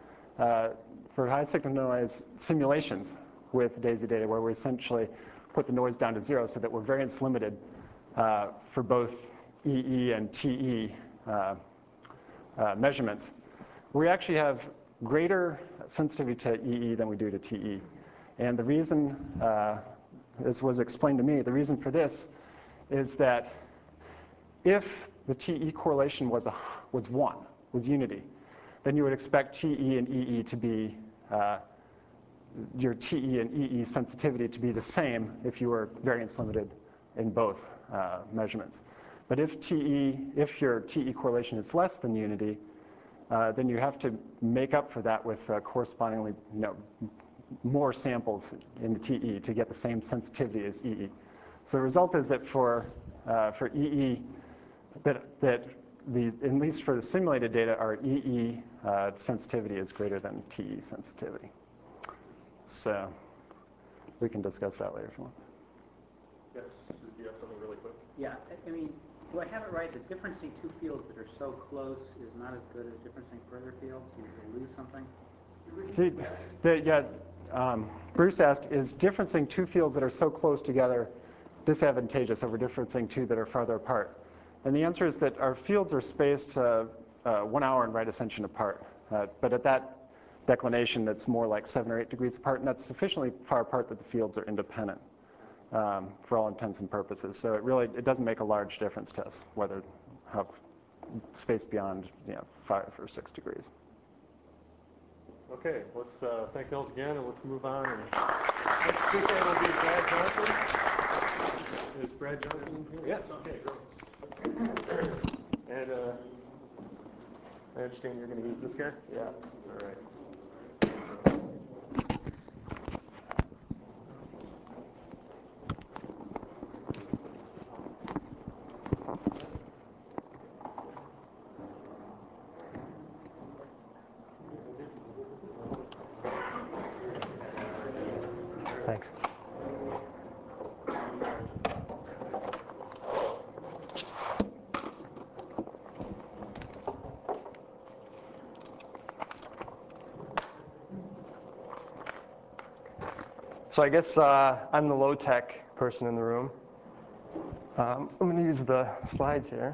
simulations with DAISY data, where we essentially put the noise down to 0 so that we're variance limited for both EE and TE measurements, we actually have greater sensitivity to EE than we do to TE. And the reason, this was explained to me, the reason for this is that if the TE correlation was 1, was unity, then you would expect TE and EE to be, your TE and EE sensitivity to be the same if you were variance limited in both measurements. But if your TE correlation is less than unity, then you have to make up for that with correspondingly more samples in the TE to get the same sensitivity as EE. So the result is that for EE, at least for the simulated data, our EE sensitivity is greater than TE sensitivity. So we can discuss that later if you want. Yes, do you have something really quick? Yeah, I mean, do I have it right that differencing two fields that are so close is not as good as differencing further fields? You lose something? Bruce asked, is differencing two fields that are so close together disadvantageous over differencing two that are farther apart? And the answer is that our fields are spaced 1 hour in right ascension apart. But at that declination, that's more like 7 or 8 degrees apart, and that's sufficiently far apart that the fields are independent for all intents and purposes. So it doesn't make a large difference to us whether how space beyond 5 or 6 degrees. Okay, let's thank Nils again, and let's move on. And next speaker will be Brad Johnson. Is Brad Johnson here? Yes. Okay, great. And I understand you're going to use this guy? Yeah. All right. Thanks. So I guess I'm the low-tech person in the room. I'm going to use the slides here.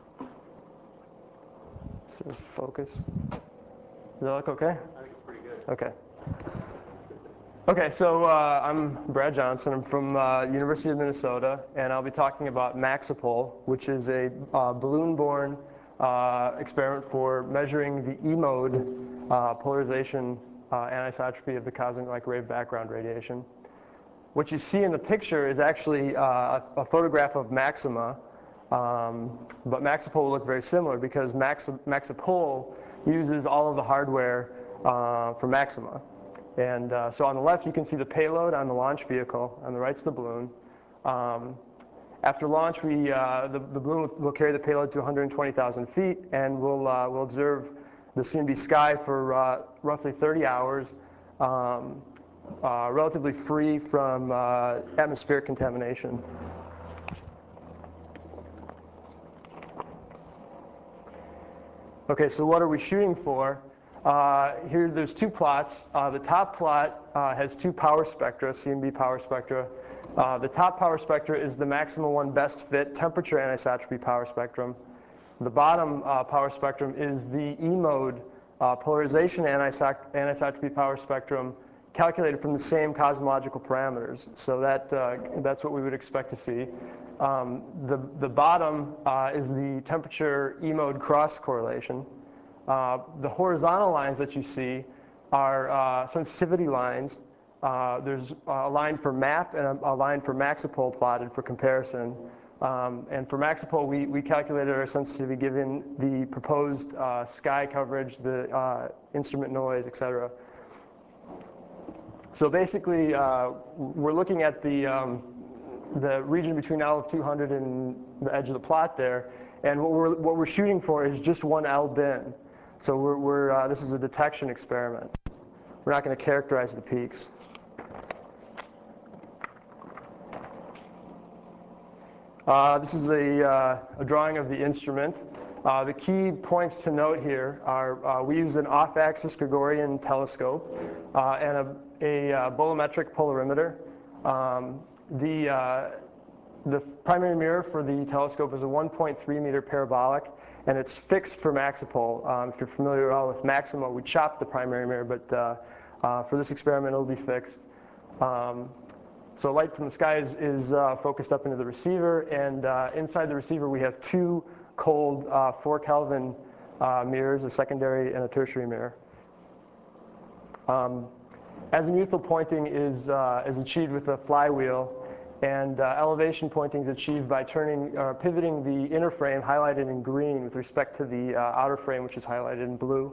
Sort of focus. Does that look okay? I think it's pretty good. Okay. Okay, so I'm Brad Johnson. I'm from University of Minnesota, and I'll be talking about Maxipol, which is a balloon-borne experiment for measuring the E-mode polarization anisotropy of the cosmic microwave background radiation. What you see in the picture is actually a photograph of Maxima, but Maxipol will look very similar because Maxipol uses all of the hardware for Maxima. And so on the left, you can see the payload on the launch vehicle. On the right's the balloon. After launch, the balloon will carry the payload to 120,000 feet, and we'll observe the CMB sky for roughly 30 hours, relatively free from atmospheric contamination. Okay, so what are we shooting for? Here, there's 2 plots. The top plot has 2 power spectra, CMB power spectra. The top power spectra is the Maxima 1 best fit temperature anisotropy power spectrum. The bottom power spectrum is the E-mode polarization anisotropy power spectrum calculated from the same cosmological parameters. So that's what we would expect to see. The bottom is the temperature E-mode cross correlation. The horizontal lines that you see are sensitivity lines. There's a line for MAP and a line for Maxipol plotted for comparison. And for Maxipol, we calculated our sensitivity given the proposed sky coverage, the instrument noise, et cetera. So basically, we're looking at the region between L of 200 and the edge of the plot there, and what we're shooting for is just one L bin. So this is a detection experiment. We're not going to characterize the peaks. This is a drawing of the instrument. The key points to note here are we use an off-axis Gregorian telescope and a bolometric polarimeter. The primary mirror for the telescope is a 1.3 meter parabolic, and it's fixed for Maxipol. If you're familiar at all with Maximo, we chopped the primary mirror, but for this experiment it'll be fixed. So light from the sky is focused up into the receiver, and inside the receiver we have two cold 4 Kelvin mirrors, a secondary and a tertiary mirror. Azimuthal pointing is achieved with a flywheel, and elevation pointing is achieved by pivoting the inner frame, highlighted in green, with respect to the outer frame, which is highlighted in blue.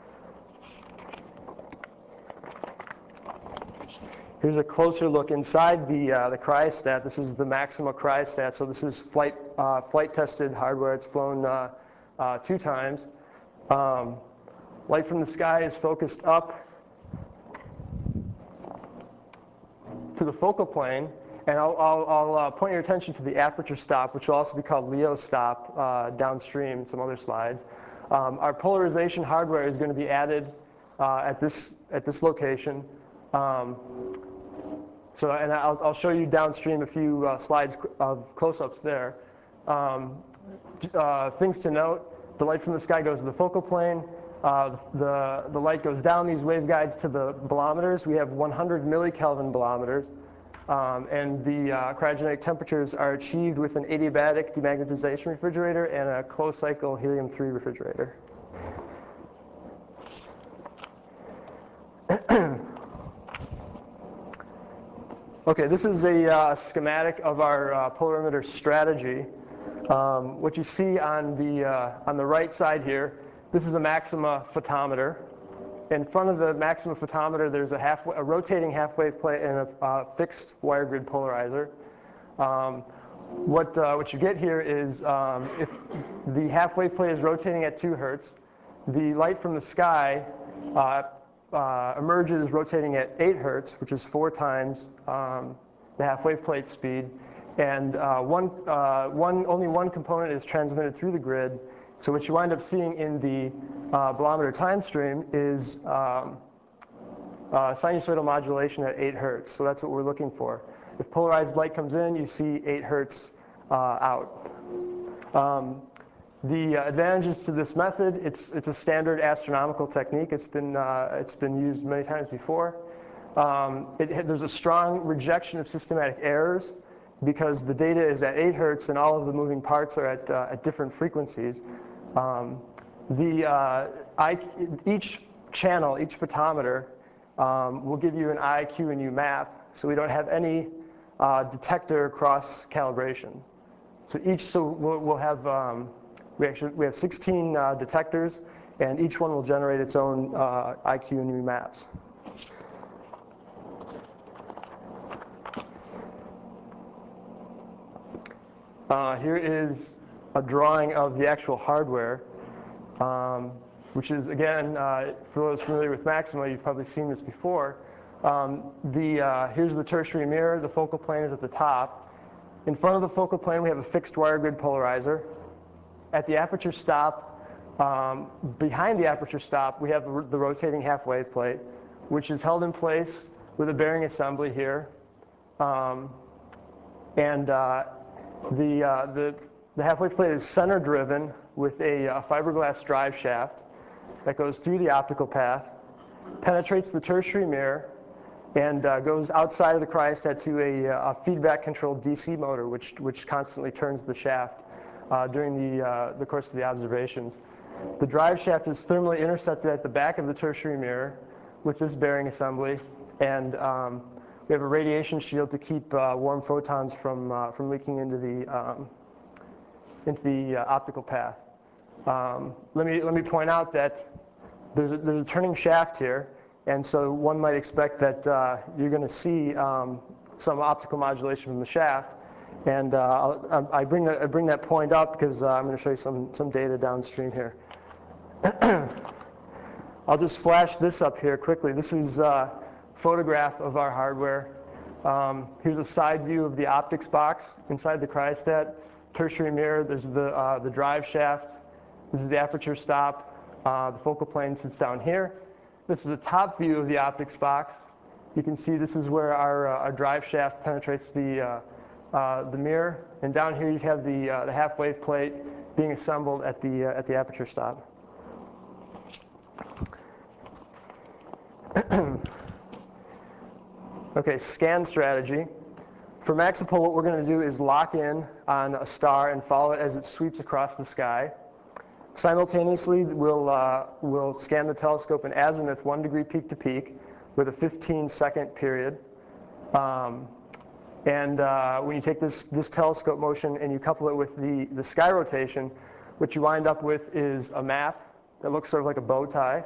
Here's a closer look inside the cryostat. This is the Maximo cryostat. So this is flight-tested hardware. It's flown 2 times. Light from the sky is focused up to the focal plane. And I'll point your attention to the aperture stop, which will also be called Leo stop downstream in some other slides. Our polarization hardware is going to be added at this location. And I'll show you downstream a few slides of close-ups there. Things to note: the light from the sky goes to the focal plane. The light goes down these waveguides to the bolometers. We have 100 millikelvin bolometers. And the cryogenic temperatures are achieved with an adiabatic demagnetization refrigerator and a closed-cycle helium-3 refrigerator. Okay, this is a schematic of our polarimeter strategy. What you see on the right side here, this is a Maxima photometer. In front of the Maxima photometer, there's a rotating half-wave plate and a fixed wire grid polarizer. What you get here is if the half-wave plate is rotating at 2 hertz, the light from the sky emerges rotating at 8 hertz, which is 4 times the half-wave plate speed, and only one component is transmitted through the grid. So what you wind up seeing in the bolometer time stream is sinusoidal modulation at 8 hertz. So that's what we're looking for. If polarized light comes in, you see 8 hertz out. The advantages to this method: it's a standard astronomical technique. It's been used many times before. There's a strong rejection of systematic errors because the data is at 8 hertz and all of the moving parts are at different frequencies. Each channel, each photometer, will give you an I, Q, and U map, so we don't have any detector cross calibration. We'll have we have 16 detectors, and each one will generate its own IQ and U maps. Here is a drawing of the actual hardware, which is, again, for those familiar with Maximo, you've probably seen this before. Here's the tertiary mirror. The focal plane is at the top. In front of the focal plane, we have a fixed wire grid polarizer. At the aperture stop, behind the aperture stop, we have the rotating half-wave plate, which is held in place with a bearing assembly here. The half-wave plate is center-driven with a fiberglass drive shaft that goes through the optical path, penetrates the tertiary mirror, and goes outside of the cryostat to a feedback-controlled DC motor, which constantly turns the shaft during the course of the observations. The drive shaft is thermally intercepted at the back of the tertiary mirror with this bearing assembly, and We have a radiation shield to keep warm photons from leaking into the optical path. Let me point out that there's a turning shaft here, and so one might expect that you're going to see some optical modulation from the shaft. And I bring that point up because I'm going to show you some data downstream here. I'll just flash this up here quickly. This is a photograph of our hardware. Here's a side view of the optics box inside the cryostat. Tertiary mirror, there's the drive shaft. This is the aperture stop. The focal plane sits down here. This is a top view of the optics box. You can see this is where our drive shaft penetrates the mirror. And down here you have the half-wave plate being assembled at the aperture stop. Okay, scan strategy. For MAXIPOL, what we're going to do is lock in on a star and follow it as it sweeps across the sky. Simultaneously, we'll scan the telescope in azimuth 1 degree peak to peak with a 15-second period. When you take this telescope motion and you couple it with the sky rotation, what you wind up with is a map that looks sort of like a bow tie.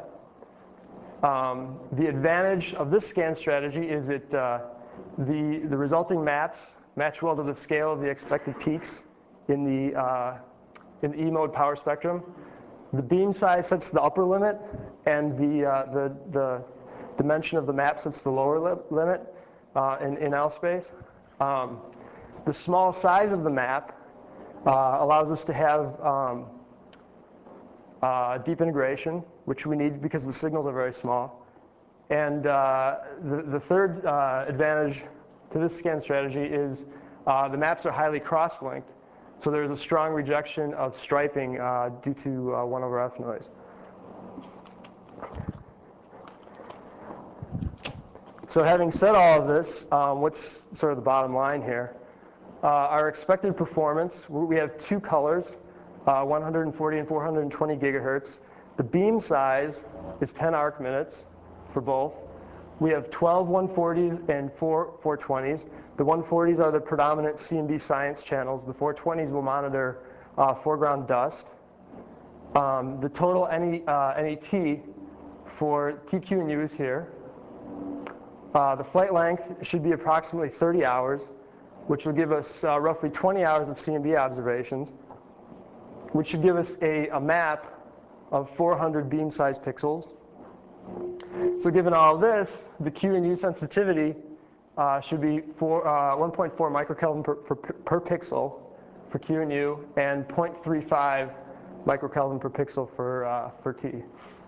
The advantage of this scan strategy is that the resulting maps match well to the scale of the expected peaks in the E-mode power spectrum. The beam size sets the upper limit, and the dimension of the map sets the lower limit in L space. The small size of the map allows us to have deep integration, which we need because the signals are very small. And the third advantage to this scan strategy is the maps are highly cross-linked, so there's a strong rejection of striping due to 1/f noise. So having said all of this, what's sort of the bottom line here? Our expected performance, we have two colors, 140 and 420 gigahertz. The beam size is 10 arc minutes for both. We have 12 140s and 4 420s. The 140s are the predominant CMB science channels. The 420s will monitor foreground dust. The total NET for TQ and U is here. The flight length should be approximately 30 hours, which will give us roughly 20 hours of CMB observations, which should give us a map of 400 beam size pixels. So given all of this, the Q and U sensitivity should be 1.4 microkelvin per pixel for Q and U, and 0.35 microkelvin per pixel for T.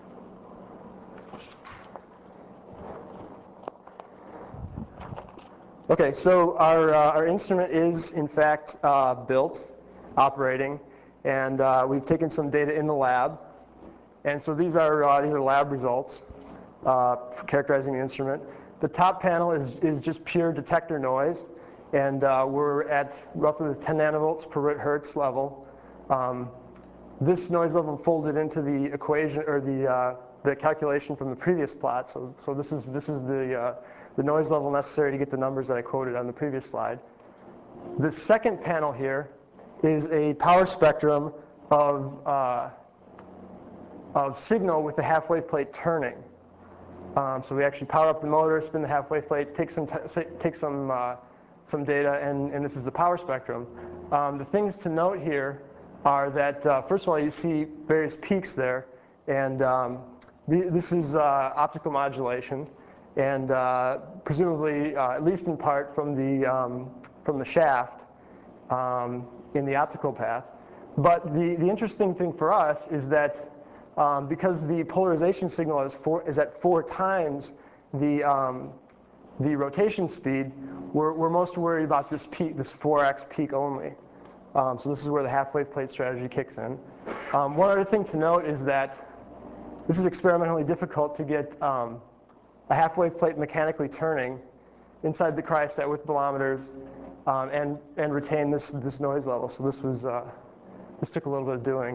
Okay, so our instrument is in fact built, operating, and we've taken some data in the lab. And so these are lab results for characterizing the instrument. The top panel is just pure detector noise, and we're at roughly the 10 nanovolts per hertz level. This noise level folded into the equation or the calculation from the previous plot. So this is the noise level necessary to get the numbers that I quoted on the previous slide. The second panel here is a power spectrum of signal with the half-wave plate turning. So we actually power up the motor, spin the half-wave plate, take some data, and this is the power spectrum. The things to note here are that, first of all, you see various peaks there, and this is optical modulation, and presumably, at least in part, from the shaft in the optical path. But the interesting thing for us is that because the polarization signal is at 4 times the rotation speed, we're most worried about this peak, this 4x peak only. So this is where the half-wave plate strategy kicks in. One other thing to note is that this is experimentally difficult to get a half-wave plate mechanically turning inside the cryostat with bolometers and retain this noise level. So this took a little bit of doing.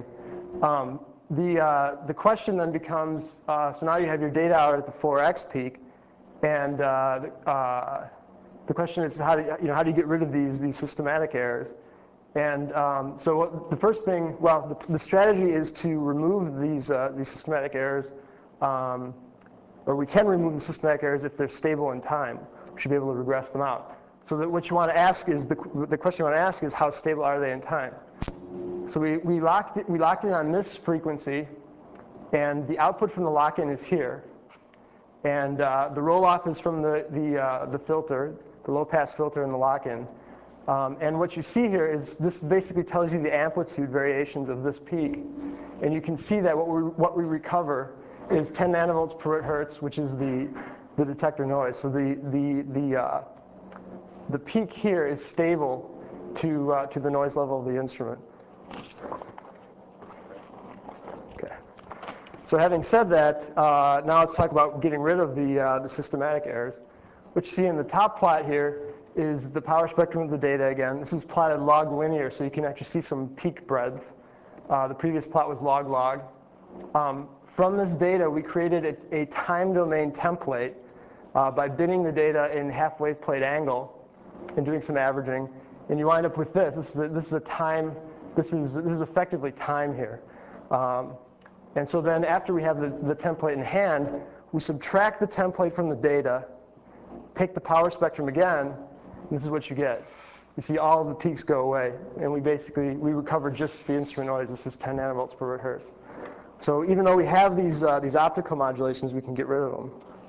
The question then becomes, so now you have your data out at the 4x peak, and the question is how do you get rid of these systematic errors? And the first thing, well, the strategy is to remove these systematic errors, or we can remove the systematic errors if they're stable in time. We should be able to regress them out. So that what you want to ask is, the question you want to ask is, how stable are they in time? So we locked in on this frequency, and the output from the lock-in is here. And the roll-off is from the filter, the low-pass filter in the lock-in. And what you see here is this basically tells you the amplitude variations of this peak. And you can see that what we recover is 10 nanovolts per hertz, which is the detector noise. So the peak here is stable to the noise level of the instrument. Okay. So having said that, now let's talk about getting rid of the systematic errors. What you see in the top plot here is the power spectrum of the data again. This is plotted log linear, so you can actually see some peak breadth. The previous plot was log-log. From this data, we created a time domain template by binning the data in half-wave plate angle and doing some averaging, and you wind up with this. This is a time. This is effectively time here. And so then after we have the template in hand, we subtract the template from the data, take the power spectrum again, and this is what you get. You see all of the peaks go away, and we recover just the instrument noise. This is 10 nanovolts per hertz. So even though we have these optical modulations, we can get rid of them.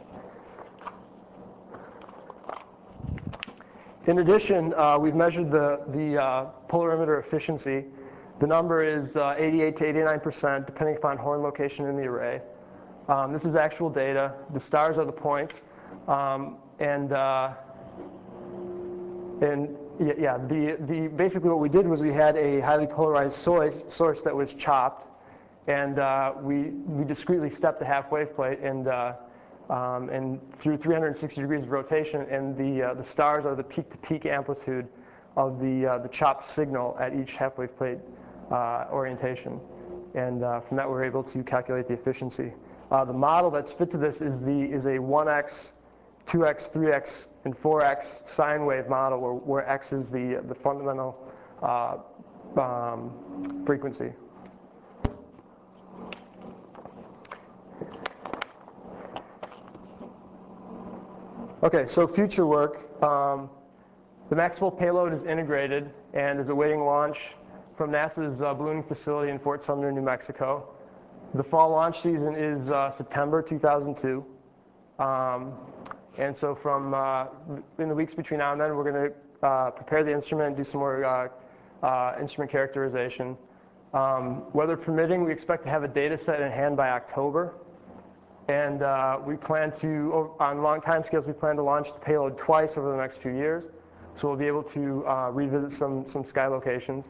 In addition, we've measured the polarimeter efficiency. The number is 88 to 89%, depending upon horn location in the array. This is actual data. The stars are the points. Basically what we did was we had a highly polarized source that was chopped, and we discretely stepped the half-wave plate and through 360 degrees of rotation, and the stars are the peak-to-peak amplitude of the chopped signal at each half-wave plate orientation. And from that, we're able to calculate the efficiency. The model that's fit to this is a 1x, 2x, 3x, and 4x sine wave model, where x is the fundamental frequency. Okay, so future work. The Maxipole payload is integrated and is awaiting launch from NASA's ballooning facility in Fort Sumner, New Mexico. The fall launch season is September 2002. And so in the weeks between now and then, we're going to prepare the instrument and do some more instrument characterization. Weather permitting, we expect to have a data set in hand by October. And we plan to, on long time scales, we plan to launch the payload twice over the next few years. So we'll be able to revisit some sky locations.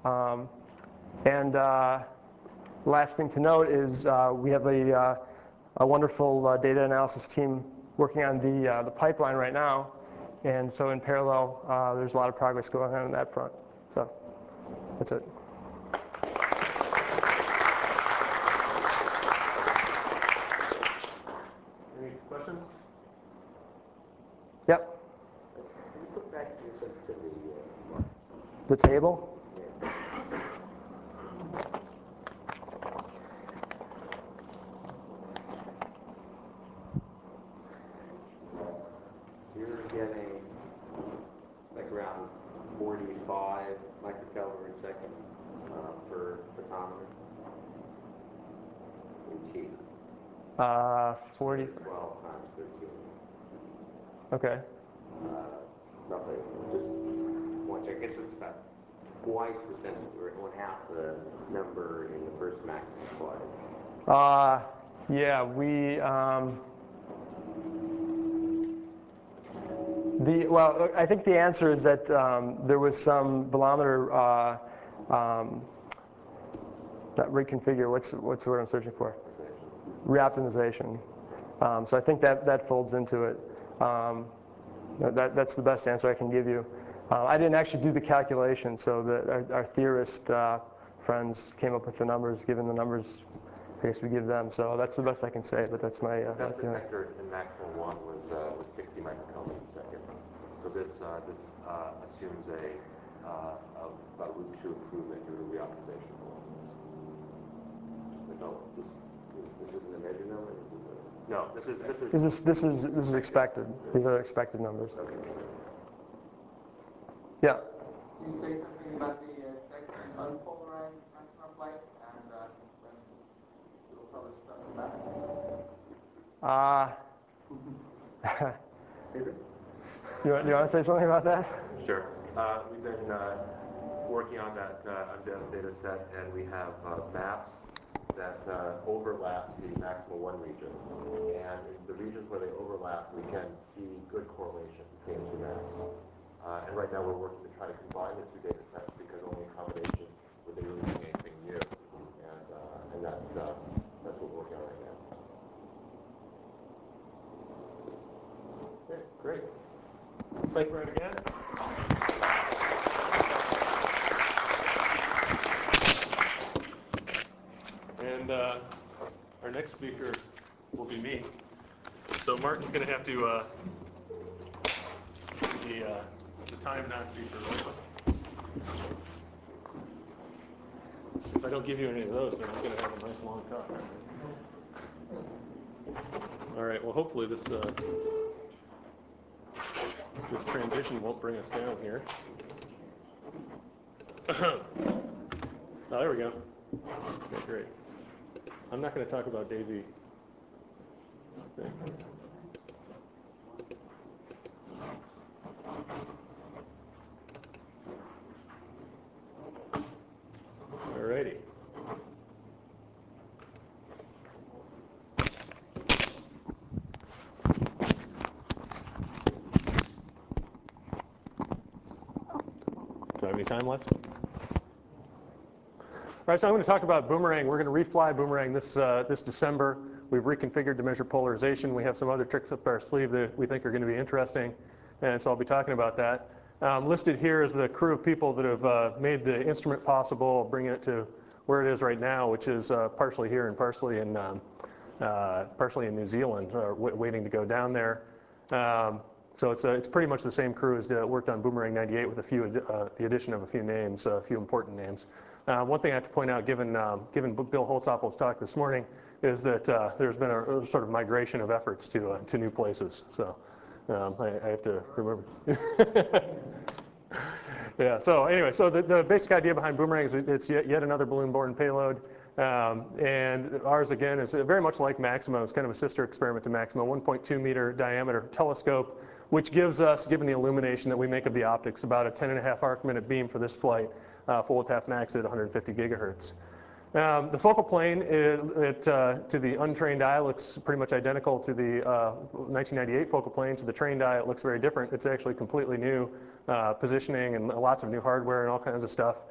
Last thing to note is we have a wonderful data analysis team working on the pipeline right now. And so in parallel, there's a lot of progress going on that front. So that's it. Any questions? Yep. Can you put back your sensitivity slide? The table? You're getting like around 45 microkelvin per second per photometer in T. 40. 12 times 13. Okay. Roughly, just one check. I guess it's about twice the sensitivity, or one half the number in the first maximum slide. Yeah, well, I think the answer is that there was some bolometer, not reconfigure, what's the word I'm searching for? Reoptimization. So I think that folds into it. That's the best answer I can give you. I didn't actually do the calculation, so our theorist friends came up with the numbers, given the numbers I guess we give them. So that's the best I can say, but that's my Best detector in maximum 1 was 60 microkelvin per second. So this assumes a root 2 improvement due to reoptimization. No, this isn't a measured number. No, this is This is expected. These are expected numbers. Okay. Yeah. Can you say something about the second unpolarized maximum flight and when you'll publish stuff about it? You want to say something about that? Sure. We've been working on that undev data set, and we have maps that overlap the maximal 1 region. And in the regions where they overlap, we can see good correlation between the 2 maps. And right now we're working to try to combine the 2 data sets because only a combination would they really be anything new. And that's what we're working on right now. Okay, great. Thank Brad again. And our next speaker will be me. So Martin's going to have to the time not speaker. If I don't give you any of those, then I'm going to have a nice long talk. All right. Well, hopefully this transition won't bring us down here. Oh, there we go. Okay, great. I'm not going to talk about DAISY. All righty. Do I have any time left? All right, so I'm going to talk about Boomerang. We're going to refly Boomerang this December. We've reconfigured to measure polarization. We have some other tricks up our sleeve that we think are going to be interesting, and so I'll be talking about that. Listed here is the crew of people that have made the instrument possible, bringing it to where it is right now, which is partially here and partially in New Zealand, waiting to go down there. So it's pretty much the same crew as that worked on Boomerang 98 with the addition of a few names, a few important names. One thing I have to point out, given Bill Holzapfel's talk this morning, is that there's been a sort of migration of efforts to new places. So I have to remember. Yeah. So anyway, so the basic idea behind Boomerang is it's yet another balloon-borne payload. And ours, again, is very much like Maximo. It's kind of a sister experiment to Maximo, 1.2 meter diameter telescope, which gives us, given the illumination that we make of the optics, about a 10.5 arc-minute beam for this flight, full with half max at 150 gigahertz. The focal plane to the untrained eye looks pretty much identical to the 1998 focal plane. To the trained eye, it looks very different. It's actually completely new positioning and lots of new hardware and all kinds of stuff.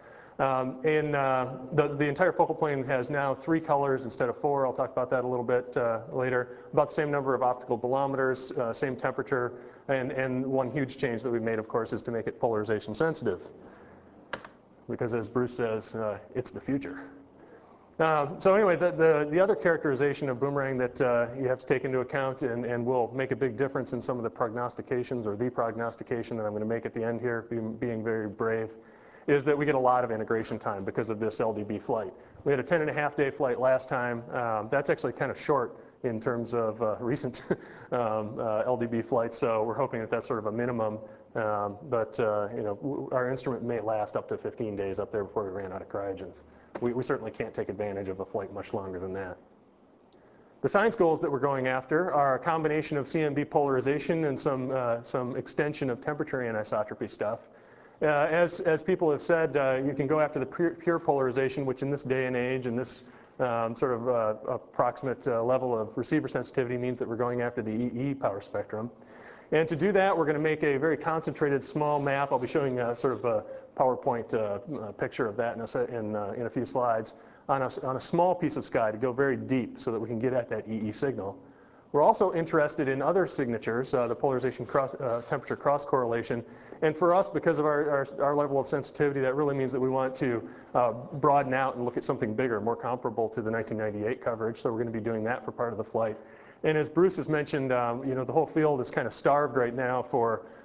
The entire focal plane has now 3 colors instead of 4. I'll talk about that a little bit later. About the same number of optical bolometers, same temperature, and one huge change that we've made, of course, is to make it polarization sensitive. Because as Bruce says, it's the future. So anyway, the other characterization of Boomerang that you have to take into account and will make a big difference in some of the prognostications, or the prognostication that I'm going to make at the end here, being very brave, is that we get a lot of integration time because of this LDB flight. We had a 10.5-day flight last time. That's actually kind of short in terms of recent LDB flights, so we're hoping that that's sort of a minimum. But you know, our instrument may last up to 15 days up there before we ran out of cryogens. We certainly can't take advantage of a flight much longer than that. The science goals that we're going after are a combination of CMB polarization and some extension of temperature anisotropy stuff. As people have said, you can go after the pure polarization, which in this day and age and this sort of approximate level of receiver sensitivity means that we're going after the EE power spectrum. And to do that, we're going to make a very concentrated small map. I'll be showing sort of a PowerPoint picture of that in a few slides on a small piece of sky to go very deep so that we can get at that EE signal. We're also interested in other signatures, the polarization temperature cross correlation. And for us, because of our level of sensitivity, that really means that we want to broaden out and look at something bigger, more comparable to the 1998 coverage. So we're going to be doing that for part of the flight. And as Bruce has mentioned, you know, the whole field is kind of starved right now for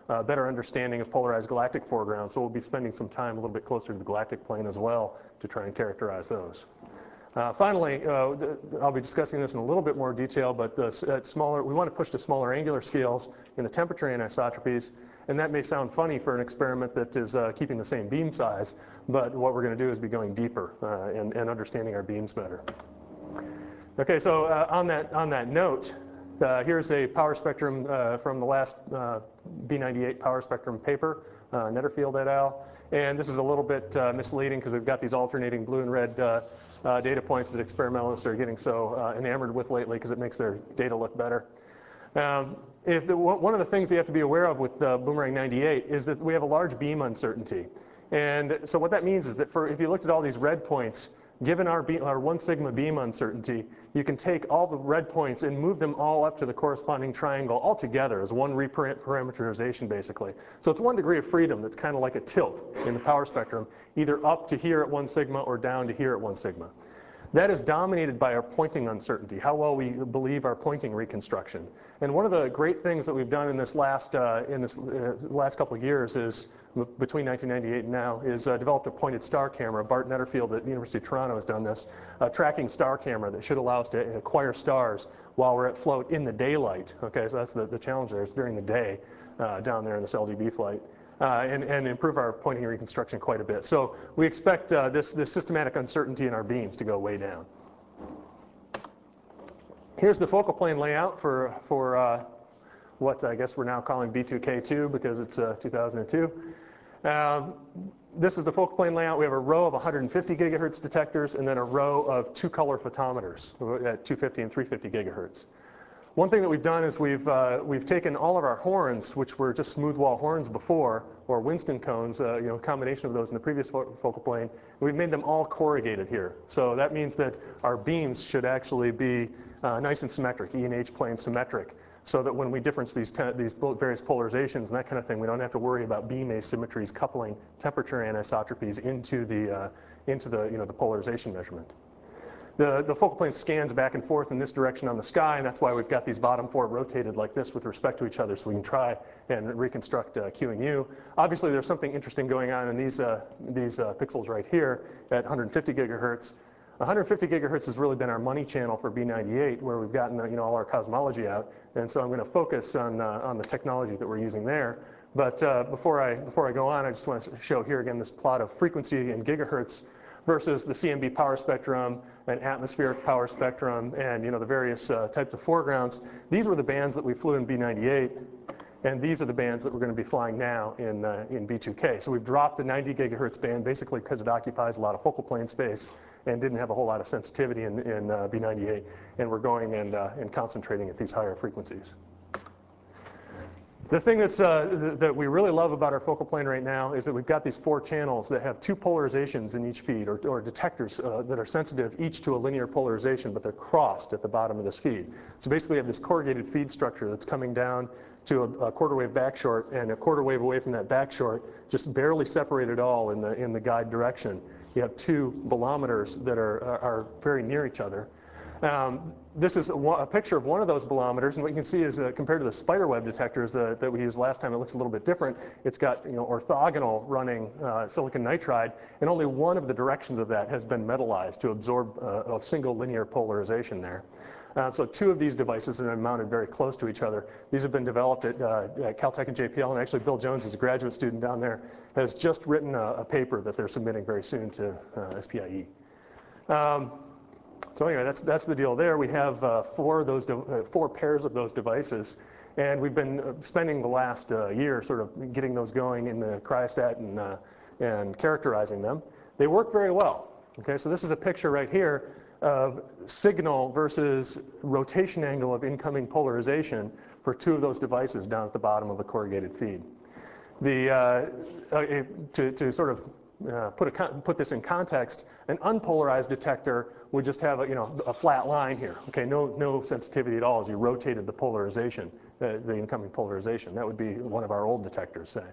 better understanding of polarized galactic foregrounds. So we'll be spending some time a little bit closer to the galactic plane as well to try and characterize those. Finally, I'll be discussing this in a little bit more detail, but we want to push to smaller angular scales in the temperature anisotropies. And that may sound funny for an experiment that is keeping the same beam size, but what we're going to do is be going deeper and understanding our beams better. Okay, so on that note, here's a power spectrum from the last B98 power spectrum paper, Netterfield et al. And this is a little bit misleading because we've got these alternating blue and red data points that experimentalists are getting so enamored with lately because it makes their data look better. One of the things you have to be aware of with Boomerang 98 is that we have a large beam uncertainty. And so what that means is that if you looked at all these red points, given our 1 sigma beam uncertainty, you can take all the red points and move them all up to the corresponding triangle all together as one reparameterization, basically. So it's 1 degree of freedom that's kind of like a tilt in the power spectrum, either up to here at 1 sigma or down to here at 1 sigma. That is dominated by our pointing uncertainty, how well we believe our pointing reconstruction. And one of the great things that we've done in this last couple of years is, between 1998 and now, is developed a pointed star camera. Bart Netterfield at the University of Toronto has done this, a tracking star camera that should allow us to acquire stars while we're at float in the daylight. Okay, so that's the challenge there. It's during the day down there in this LDB flight. And improve our pointing reconstruction quite a bit. So we expect this systematic uncertainty in our beams to go way down. Here's the focal plane layout for what I guess we're now calling B2K2 because it's 2002. This is the focal plane layout. We have a row of 150 gigahertz detectors and then a row of 2-color photometers at 250 and 350 gigahertz. One thing that we've done is we've taken all of our horns, which were just smooth wall horns before, or Winston cones, a combination of those in the previous focal plane, and we've made them all corrugated here. So that means that our beams should actually be nice and symmetric, E and H plane symmetric, so that when we difference these various polarizations and that kind of thing, we don't have to worry about beam asymmetries coupling temperature anisotropies into the polarization measurement. The focal plane scans back and forth in this direction on the sky, and that's why we've got these bottom 4 rotated like this with respect to each other, so we can try and reconstruct Q and U. Obviously, there's something interesting going on in these pixels right here at 150 gigahertz. 150 gigahertz has really been our money channel for B98, where we've gotten all our cosmology out, and so I'm going to focus on the technology that we're using there. But before I go on, I just want to show here again this plot of frequency in gigahertz versus the CMB power spectrum and atmospheric power spectrum and the various types of foregrounds. These were the bands that we flew in B98, and these are the bands that we're going to be flying now in B2K. So we've dropped the 90 gigahertz band basically because it occupies a lot of focal plane space and didn't have a whole lot of sensitivity in B98, and we're going and concentrating at these higher frequencies. The thing that we really love about our focal plane right now is that we've got these 4 channels that have 2 polarizations in each feed, or detectors that are sensitive each to a linear polarization, but they're crossed at the bottom of this feed. So basically we have this corrugated feed structure that's coming down to a quarter wave back short and a quarter wave away from that back short, just barely separated all in the guide direction. You have 2 bolometers that are very near each other. This is a picture of one of those bolometers, and what you can see is compared to the spiderweb detectors that we used last time, it looks a little bit different. It's got orthogonal running silicon nitride, and only one of the directions of that has been metallized to absorb a single linear polarization there. So 2 of these devices have been mounted very close to each other. These have been developed at Caltech and JPL, and actually Bill Jones is a graduate student down there, has just written a paper that they're submitting very soon to SPIE. So anyway, that's the deal there. We have 4 pairs of those devices, and we've been spending the last year sort of getting those going in the cryostat and characterizing them. They work very well. Okay, so this is a picture right here of signal versus rotation angle of incoming polarization for 2 of those devices down at the bottom of the corrugated feed. To sort of put this in context, an unpolarized detector would just have a flat line here. Okay, no sensitivity at all as you rotated the polarization, the incoming polarization. That would be one of our old detectors, say.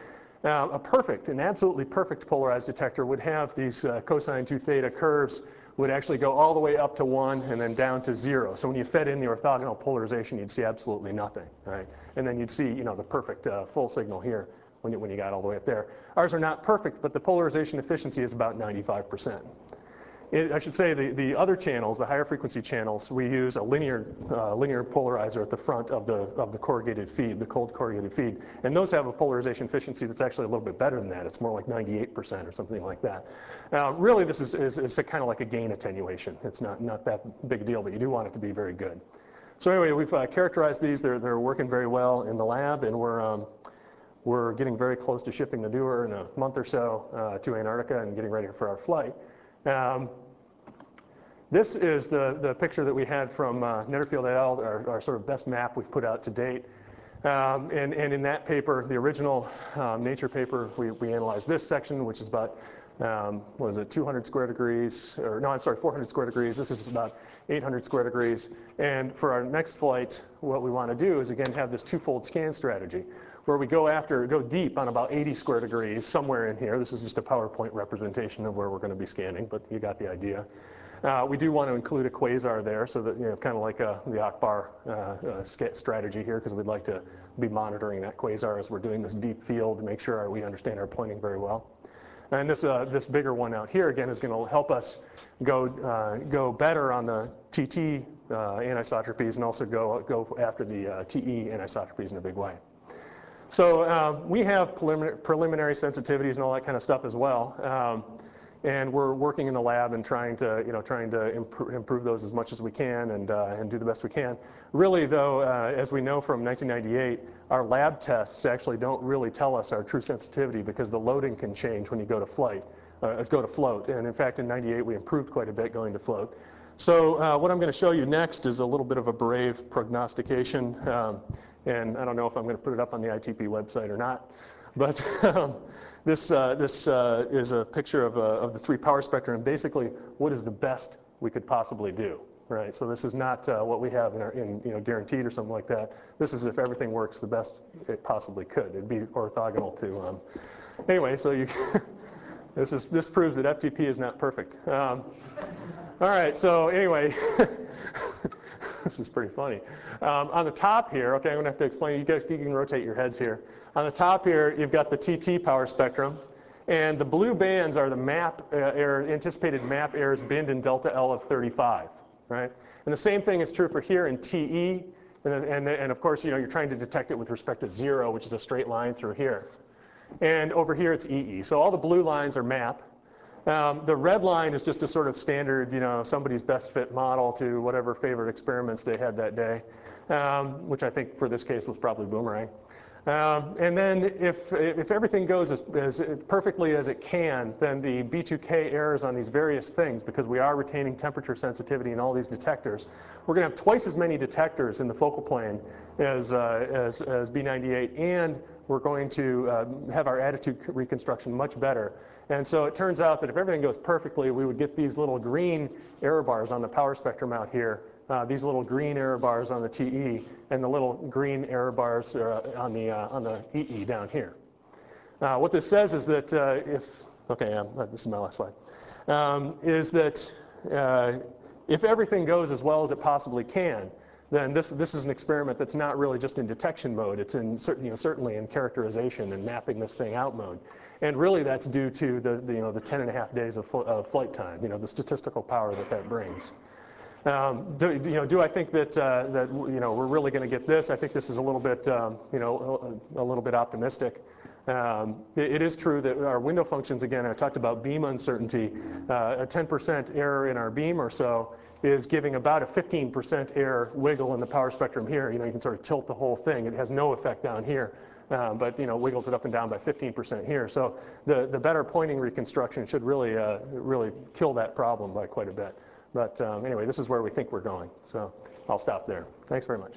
Now, an absolutely perfect polarized detector would have these cosine 2 theta curves would actually go all the way up to 1 and then down to 0. So when you fed in the orthogonal polarization, you'd see absolutely nothing, right? And then you'd see, you know, the perfect full signal here when you got all the way up there. Ours are not perfect, but the polarization efficiency is about 95%. I should say the other channels, the higher frequency channels, we use a linear polarizer at the front of the corrugated feed, the cold corrugated feed, and those have a polarization efficiency that's actually a little bit better than that. It's more like 98% or something like that. Really, this is kind of like a gain attenuation. It's not that big a deal, but you do want it to be very good. So anyway, we've characterized these. They're working very well in the lab, and we're getting very close to shipping the Dewar in a month or so to Antarctica and getting ready for our flight. This is the picture that we had from Netterfield et al., our sort of best map we've put out to date. And in that paper, the original Nature paper, we analyzed this section, which is about, what is it, 200 square degrees, or no, I'm sorry, 400 square degrees. This is about 800 square degrees. And for our next flight, what we want to do is, again, have this twofold scan strategy, where we go deep on about 80 square degrees, somewhere in here. This is just a PowerPoint representation of where we're going to be scanning, but you got the idea. We do want to include a quasar there, so that, you know, kind of like the Akbar strategy here, because we'd like to be monitoring that quasar as we're doing this deep field to make sure we understand our pointing very well. And this bigger one out here, again, is going to help us go better on the TT anisotropies and also go after the TE anisotropies in a big way. So we have preliminary sensitivities and all that kind of stuff as well. And we're working in the lab and trying to improve those as much as we can and do the best we can. Really, though, as we know from 1998, our lab tests actually don't really tell us our true sensitivity because the loading can change when you go to float. And in fact, in '98, we improved quite a bit going to float. So what I'm going to show you next is a little bit of a brave prognostication. And I don't know if I'm going to put it up on the ITP website or not, but this is a picture of the 3 power spectra, and basically what is the best we could possibly do, right? So this is not what we have in guaranteed or something like that. This is if everything works the best it possibly could. It'd be orthogonal to. Anyway, so this proves that FTP is not perfect. All right, so anyway. This is pretty funny. On the top here, okay, I'm going to have to explain. You guys, you can rotate your heads here. On the top here, you've got the TT power spectrum, and the blue bands are the anticipated map errors binned in delta L of 35, right? And the same thing is true for here in TE, and of course, you're trying to detect it with respect to 0, which is a straight line through here. And over here, it's EE. So all the blue lines are map. The red line is just a sort of standard, somebody's best fit model to whatever favorite experiments they had that day, which I think for this case was probably Boomerang. And then if everything goes as perfectly as it can, then the B2K errors on these various things, because we are retaining temperature sensitivity in all these detectors, we're going to have twice as many detectors in the focal plane as B98, and we're going to have our attitude reconstruction much better. And so it turns out that if everything goes perfectly, we would get these little green error bars on the power spectrum out here, these little green error bars on the TE, and the little green error bars on the EE down here. What this says is that this is my last slide, is that if everything goes as well as it possibly can, then this is an experiment that's not really just in detection mode. It's in certainly in characterization and mapping this thing out mode. And really, that's due to the 10.5 days of flight time. The statistical power that brings. Do I think that we're really going to get this? I think this is a little bit a little bit optimistic. It is true that our window functions, again, I talked about beam uncertainty. A 10% error in our beam or so is giving about a 15% error wiggle in the power spectrum here. You can sort of tilt the whole thing. It has no effect down here, but wiggles it up and down by 15% here. So the better pointing reconstruction should really kill that problem by quite a bit. But anyway, this is where we think we're going. So I'll stop there. Thanks very much.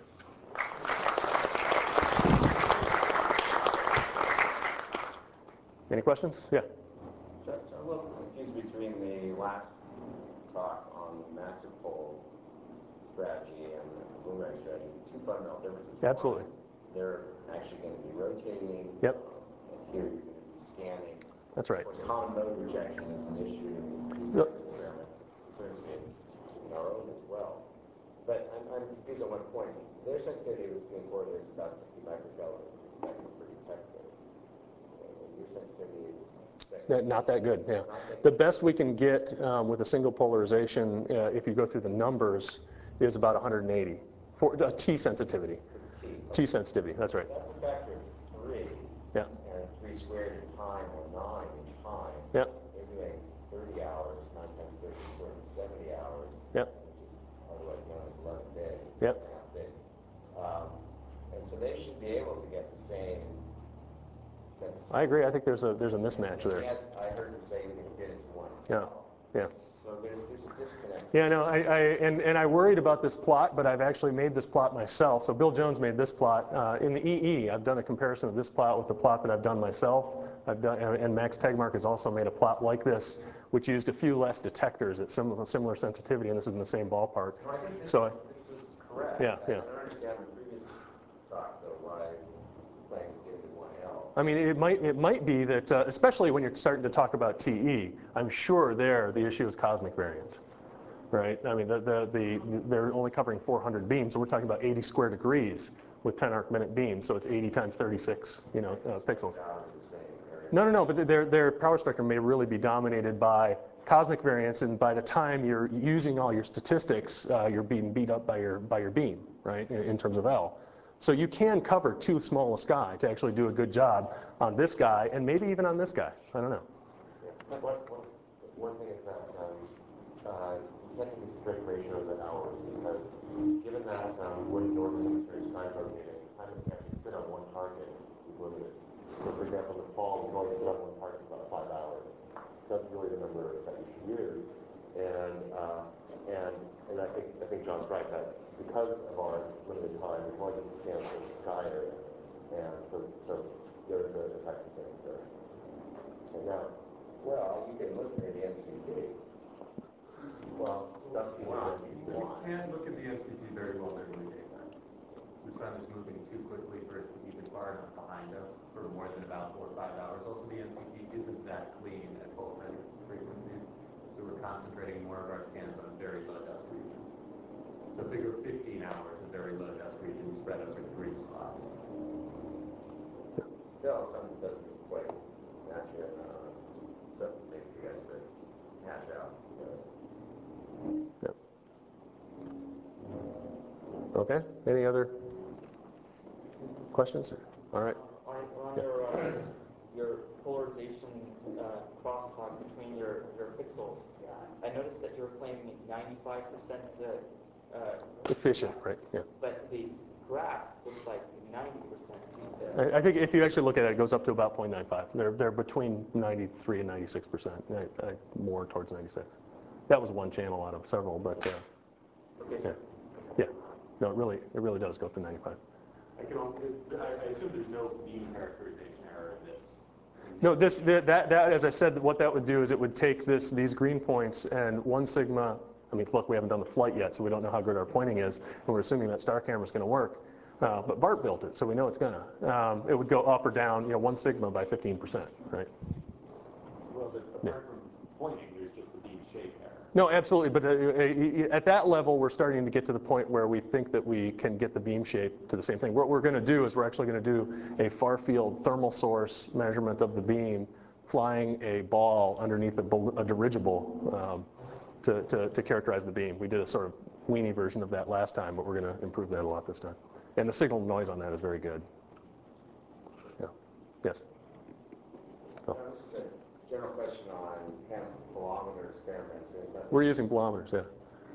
Any questions? Yeah. So I'm a little confused between the last talk on the Maxipol strategy and the Boomerang strategy. 2 fundamental differences. Absolutely. They're actually going to be rotating. Yep. And here you're going to be scanning. That's right. Of course, common mode rejection is an issue in these types of experiments. Is there our own as well. But I'm confused on one point. Their sensitivity was being quoted as about 60 microkelvin per second per detector. And your sensitivity is... Not that good, yeah. The best we can get with a single polarization, if you go through the numbers, is about 180 for T sensitivity. T sensitivity, that's right. That's a factor of 3. Yeah. And 3 squared in time, or 9 in time. Yeah. They're doing 30 hours, 9 times 30 squared is 70 hours. Yeah. Which is otherwise known as 11 days. Yeah. 11.5 days. And so they should be able to get the same sensitivity. I agree. I think there's a mismatch there. Yet, I heard him say we can fit into one. Yeah. Yeah. So there's a disconnect. Yeah, no, and I worried about this plot, but I've actually made this plot myself. So Bill Jones made this plot. In the EE, I've done a comparison of this plot with the plot that I've done myself. And Max Tegmark has also made a plot like this, which used a few less detectors at similar sensitivity, and this is in the same ballpark. No, I think this So, this is correct. Yeah, yeah. I don't understand the previous talk, though, why playing to get into 1L. I mean, it might be that, especially when you're starting to talk about TE, I'm sure there the issue is cosmic variance, right? I mean, they're only covering 400 beams, so we're talking about 80 square degrees with 10 arc minute beams, so it's 80 times 36, pixels. No, but their power spectrum may really be dominated by cosmic variance, and by the time you're using all your statistics, you're being beat up by your beam, right, in terms of L. So you can cover too small a sky to actually do a good job on this guy, and maybe even on this guy. I don't know. One thing is that you can't use strict ratio of the hours, because given that where the northern hemisphere sky is rotating, the time it can actually sit on one target is limited. So for example, in the fall, you can only sit on one target for about 5 hours. So that's really the number that you should use. And I think John's right that because of our limited time, we can only just scan for the sky area. And so there's an effect in things there. And now, well, you can look at the MCP. Well, that's the MCP. You can look at the MCP very well during the daytime. The sun is moving too quickly for us to keep it far enough behind us for more than about 4 or 5 hours. Also, the MCP isn't that clean at both frequencies, so we're concentrating more of our scans on very low dust regions. So figure 15 hours of very low dust regions spread over 3 spots. Still, something doesn't quite match in. Something maybe you guys could hash out. Yep. Okay. Any other questions? All right. On your polarization crosstalk between your pixels, I noticed that you were claiming 95% Efficient, right? Yeah. but the graph looks like 90%. I think if you actually look at it, it goes up to about 0.95. They're between 93 and 96%. More towards 96. That was one channel out of several, but yeah. No, it really does go up to 95. I assume there's no beam characterization error in this. No, that as I said, what that would do is it would take these green points and 1 sigma. I mean, look, we haven't done the flight yet, so we don't know how good our pointing is, and we're assuming that star camera is going to work. But Bart built it, so we know it's going to. It would go up or down, 1 sigma by 15%, right? Well, but apart from pointing, there's just the beam shape error. No, absolutely, but at that level, we're starting to get to the point where we think that we can get the beam shape to the same thing. What we're going to do is we're actually going to do a far-field thermal source measurement of the beam, flying a ball underneath a dirigible to characterize the beam. We did a sort of weenie version of that last time, but we're going to improve that a lot this time. And the signal noise on that is very good. Yeah. Yes? This is a general question on kilometer experiments. We're using bolometers, yeah.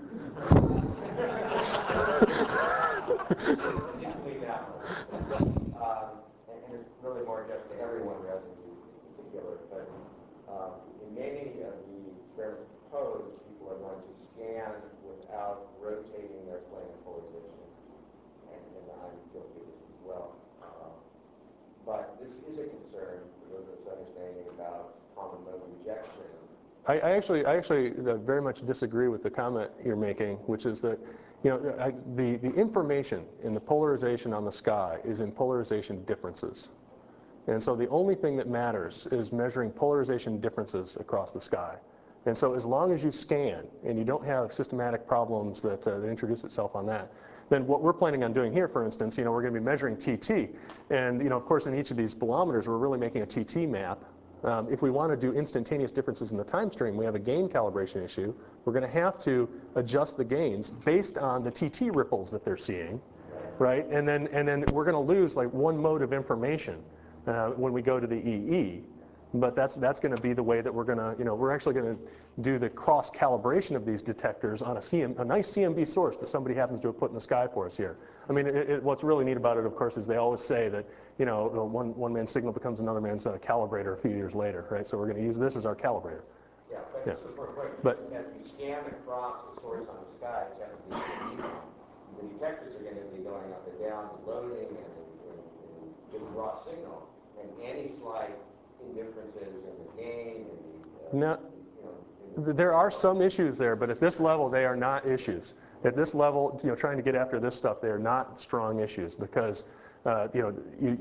And it's really more just to everyone rather than you in particular. But in many of the experiments proposed, people are going to scan without rotating their plane of polarization. And I'm guilty of this as well. But this is a concern for those of us understanding about common mode rejection. I actually very much disagree with the comment you're making, which is that the information in the polarization on the sky is in polarization differences. And so the only thing that matters is measuring polarization differences across the sky. And so as long as you scan and you don't have systematic problems that introduce itself on that, then what we're planning on doing here, for instance, we're going to be measuring TT. And of course, in each of these bolometers, we're really making a TT map. If we want to do instantaneous differences in the time stream, we have a gain calibration issue. We're going to have to adjust the gains based on the TT ripples that they're seeing, right? And then we're going to lose like one mode of information when we go to the EE. But that's going to be the way that we're going to, we're actually going to do the cross calibration of these detectors on a nice CMB source that somebody happens to have put in the sky for us here. I mean, what's really neat about it, of course, is they always say that, one man's signal becomes another man's calibrator a few years later, right? So we're going to use this as our calibrator. Yeah, but this is real quick. But as we scan across the source on the sky, the detectors are going to be going up and down, loading, and just raw signal, and any slight differences in the gain and no, there are some issues there, but at this level they are not issues. At this level, trying to get after this stuff, they are not strong issues because when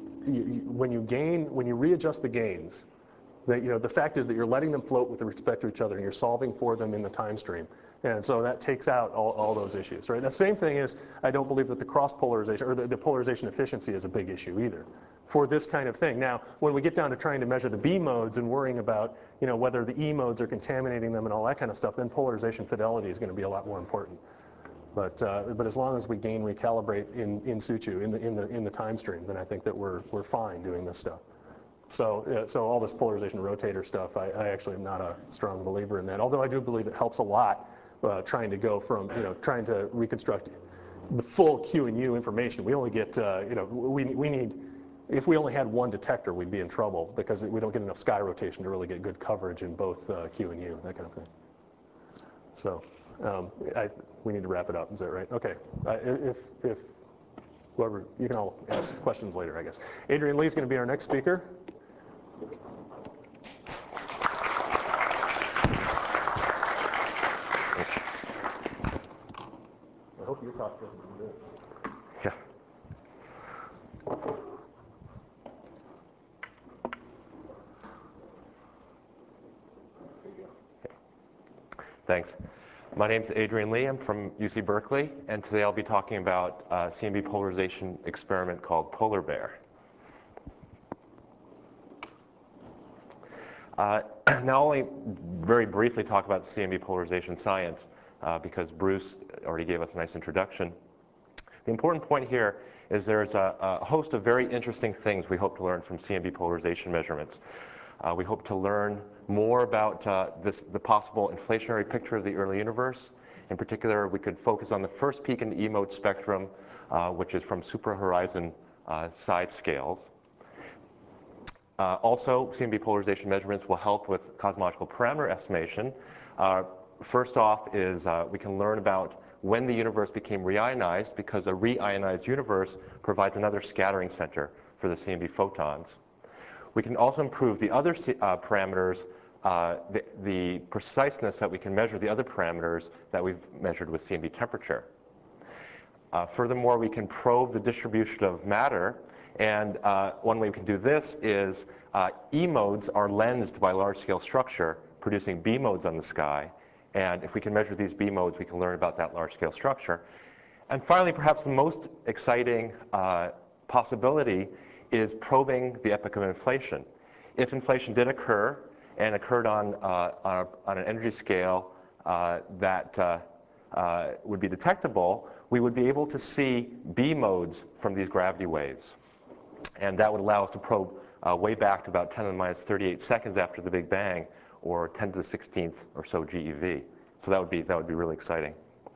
you readjust the gains, the fact is that you're letting them float with respect to each other and you're solving for them in the time stream. And so that takes out all those issues, right? The same thing is, I don't believe that the cross polarization or the polarization efficiency is a big issue either for this kind of thing. Now, when we get down to trying to measure the B modes and worrying about, whether the E modes are contaminating them and all that kind of stuff, then polarization fidelity is going to be a lot more important. But as long as we gain recalibrate in situ, in the time stream, then I think that we're fine doing this stuff. So all this polarization rotator stuff, I actually am not a strong believer in that. Although I do believe it helps a lot trying to go from, trying to reconstruct the full Q and U information. We only get, we need, if we only had one detector, we'd be in trouble because we don't get enough sky rotation to really get good coverage in both Q and U, that kind of thing. So we need to wrap it up. Is that right? Okay. If whoever, you can all ask questions later, I guess. Adrian Lee is going to be our next speaker. I hope your talk doesn't do this. Yeah. Thanks. My name is Adrian Lee. I'm from UC Berkeley, and today I'll be talking about a CMB polarization experiment called Polar Bear. Now I'll only very briefly talk about CMB polarization science because Bruce already gave us a nice introduction. The important point here is there's a host of very interesting things we hope to learn from CMB polarization measurements. We hope to learn more about the possible inflationary picture of the early universe. In particular, we could focus on the first peak in the E-mode spectrum, which is from super-horizon size scales. Also, CMB polarization measurements will help with cosmological parameter estimation. First off is we can learn about when the universe became reionized, because a reionized universe provides another scattering center for the CMB photons. We can also improve the other parameters, the preciseness that we can measure the other parameters that we've measured with CMB temperature. Furthermore, we can probe the distribution of matter, and one way we can do this is E modes are lensed by large-scale structure, producing B modes on the sky. And if we can measure these B modes, we can learn about that large-scale structure. And finally, perhaps the most exciting possibility is probing the epoch of inflation. If inflation did occur and occurred on an energy scale that would be detectable, we would be able to see B modes from these gravity waves. And that would allow us to probe way back to about 10 to the minus 38 seconds after the Big Bang, or 10 to the 16th or so GeV. So that would be really exciting.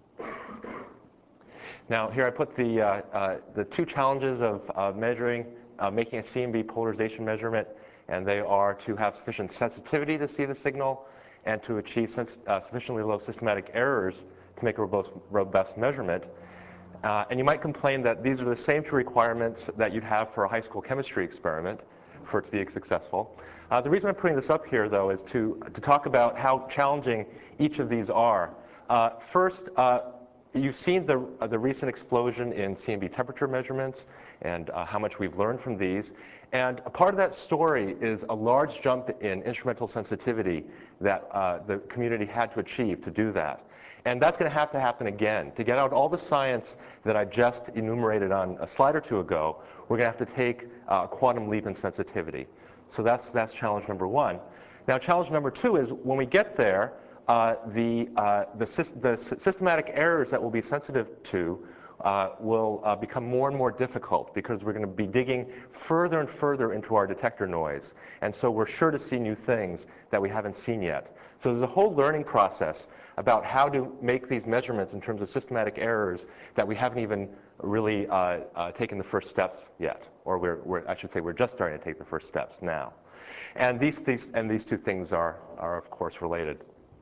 Now here I put the two challenges of making a CMB polarization measurement, and they are to have sufficient sensitivity to see the signal and to achieve sufficiently low systematic errors to make a robust measurement. And you might complain that these are the same two requirements that you'd have for a high school chemistry experiment for it to be successful. The reason I'm putting this up here, though, is to talk about how challenging each of these are. First, you've seen the recent explosion in CMB temperature measurements and how much we've learned from these. And a part of that story is a large jump in instrumental sensitivity that the community had to achieve to do that. And that's going to have to happen again. To get out all the science that I just enumerated on a slide or two ago, we're going to have to take a quantum leap in sensitivity. So that's challenge number one. Now, challenge number two is when we get there, the systematic errors that we'll be sensitive to will become more and more difficult because we're going to be digging further and further into our detector noise. And so we're sure to see new things that we haven't seen yet. So there's a whole learning process about how to make these measurements in terms of systematic errors that we haven't even really taken the first steps yet. Or I should say we're just starting to take the first steps now. And these two things are of course related.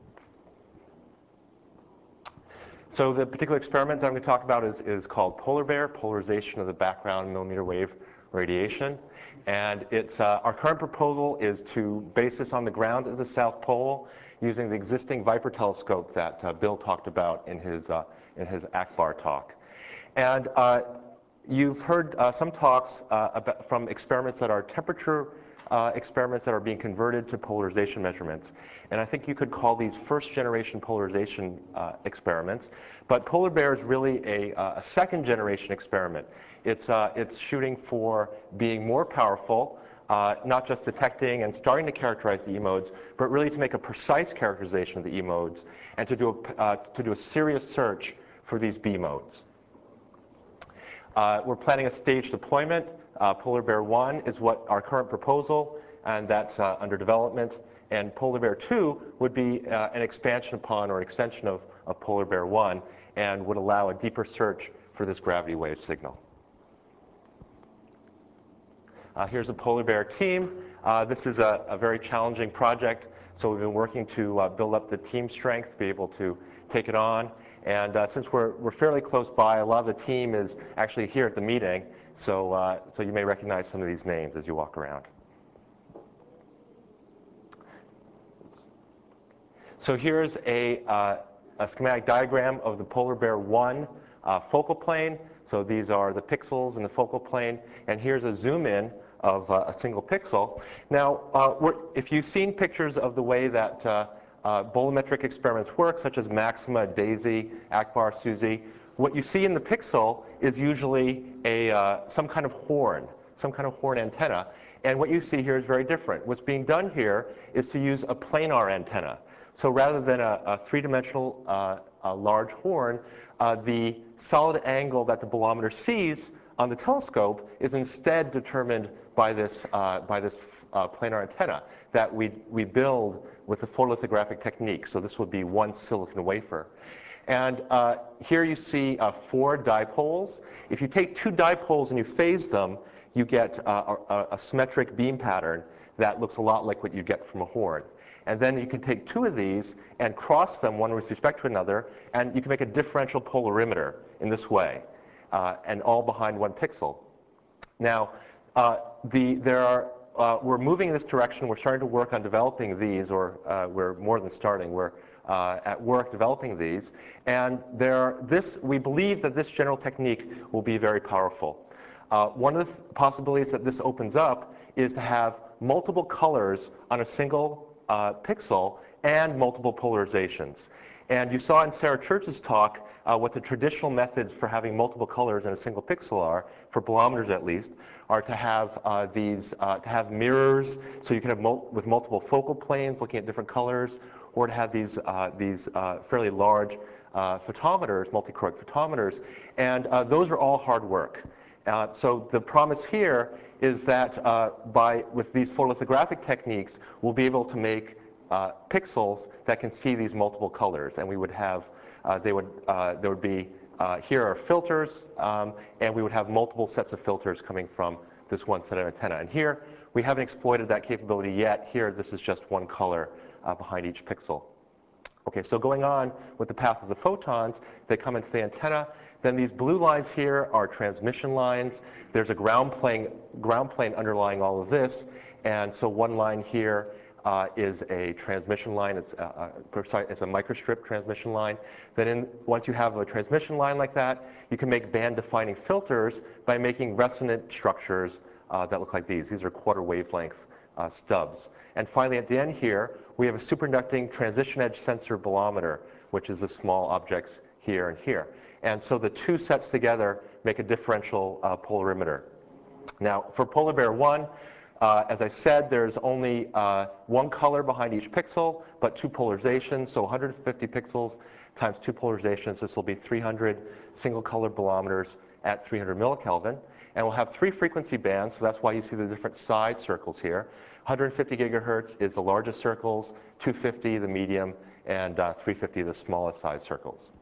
So the particular experiment that I'm going to talk about is called Polar Bear, polarization of the background millimeter wave radiation. And it's, our current proposal is to base this on the ground at the South Pole using the existing Viper telescope that Bill talked about in his Akbar talk. And you've heard some talks from experiments that are temperature experiments that are being converted to polarization measurements. And I think you could call these first-generation polarization experiments. But Polar Bear is really a second-generation experiment. It's shooting for being more powerful, not just detecting and starting to characterize the E-modes, but really to make a precise characterization of the E-modes and to do a serious search for these B-modes. We're planning a staged deployment. Polar Bear 1 is what our current proposal, and that's under development. And Polar Bear 2 would be an expansion upon or extension of Polar Bear 1 and would allow a deeper search for this gravity wave signal. Here's a Polar Bear team. This is a very challenging project, so we've been working to build up the team strength to be able to take it on. And since we're fairly close by, a lot of the team is actually here at the meeting, so you may recognize some of these names as you walk around. So here's a schematic diagram of the Polar Bear 1 focal plane. So these are the pixels in the focal plane, and here's a zoom in of a single pixel. Now, if you've seen pictures of the way that bolometric experiments work, such as Maxima, DAISY, Akbar, SUSY, what you see in the pixel is usually some kind of horn antenna. And what you see here is very different. What's being done here is to use a planar antenna. So rather than a three-dimensional large horn, the solid angle that the bolometer sees on the telescope is instead determined by this planar antenna that we build with a photolithographic technique. So this would be one silicon wafer. And here you see 4 dipoles. If you take 2 dipoles and you phase them, you get a symmetric beam pattern that looks a lot like what you get from a horn. And then you can take 2 of these and cross them one with respect to another, and you can make a differential polarimeter in this way, and all behind 1 pixel. Now, we're moving in this direction. We're starting to work on developing these, or we're more than starting. We're at work developing these. And we believe that this general technique will be very powerful. One of the possibilities that this opens up is to have multiple colors on a single pixel and multiple polarizations. And you saw in Sarah Church's talk what the traditional methods for having multiple colors in a single pixel are, for bolometers at least, are to have to have mirrors, so you can have with multiple focal planes looking at different colors, or to have these fairly large photometers, multi-choroid photometers, and those are all hard work. So the promise here is that with these photolithographic techniques, we'll be able to make pixels that can see these multiple colors, and we would have there would be here are filters, and we would have multiple sets of filters coming from this one set of antenna. And here we haven't exploited that capability yet. Here, this is just 1 color behind each pixel. Okay, so going on with the path of the photons, they come into the antenna. Then these blue lines here are transmission lines. There's a ground plane underlying all of this. And so 1 line here is a transmission line. It's a microstrip transmission line. Then once you have a transmission line like that, you can make band-defining filters by making resonant structures that look like these. These are quarter wavelength stubs. And finally, at the end here, we have a superconducting transition edge sensor bolometer, which is the small objects here and here. And so the two sets together make a differential polarimeter. Now, for Polar Bear 1, as I said, there's only one color behind each pixel, but two polarizations, so 150 pixels times two polarizations. This will be 300 single color bolometers at 300 millikelvin. And we'll have 3 frequency bands, so that's why you see the different size circles here. 150 gigahertz is the largest circles, 250 the medium, and 350 the smallest size circles.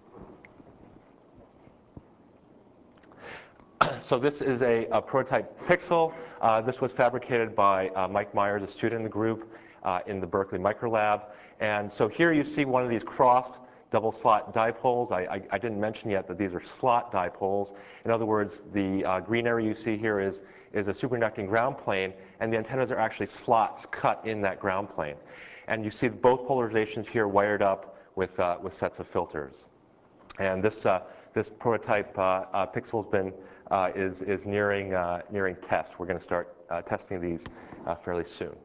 So this is a prototype pixel. This was fabricated by Mike Myers, a student in the group in the Berkeley Microlab. And so here you see one of these crossed double slot dipoles. I didn't mention yet that these are slot dipoles. In other words, the green area you see here is a superconducting ground plane, and the antennas are actually slots cut in that ground plane. And you see both polarizations here wired up with sets of filters. And this prototype pixel's been is nearing test. We're going to start testing these fairly soon.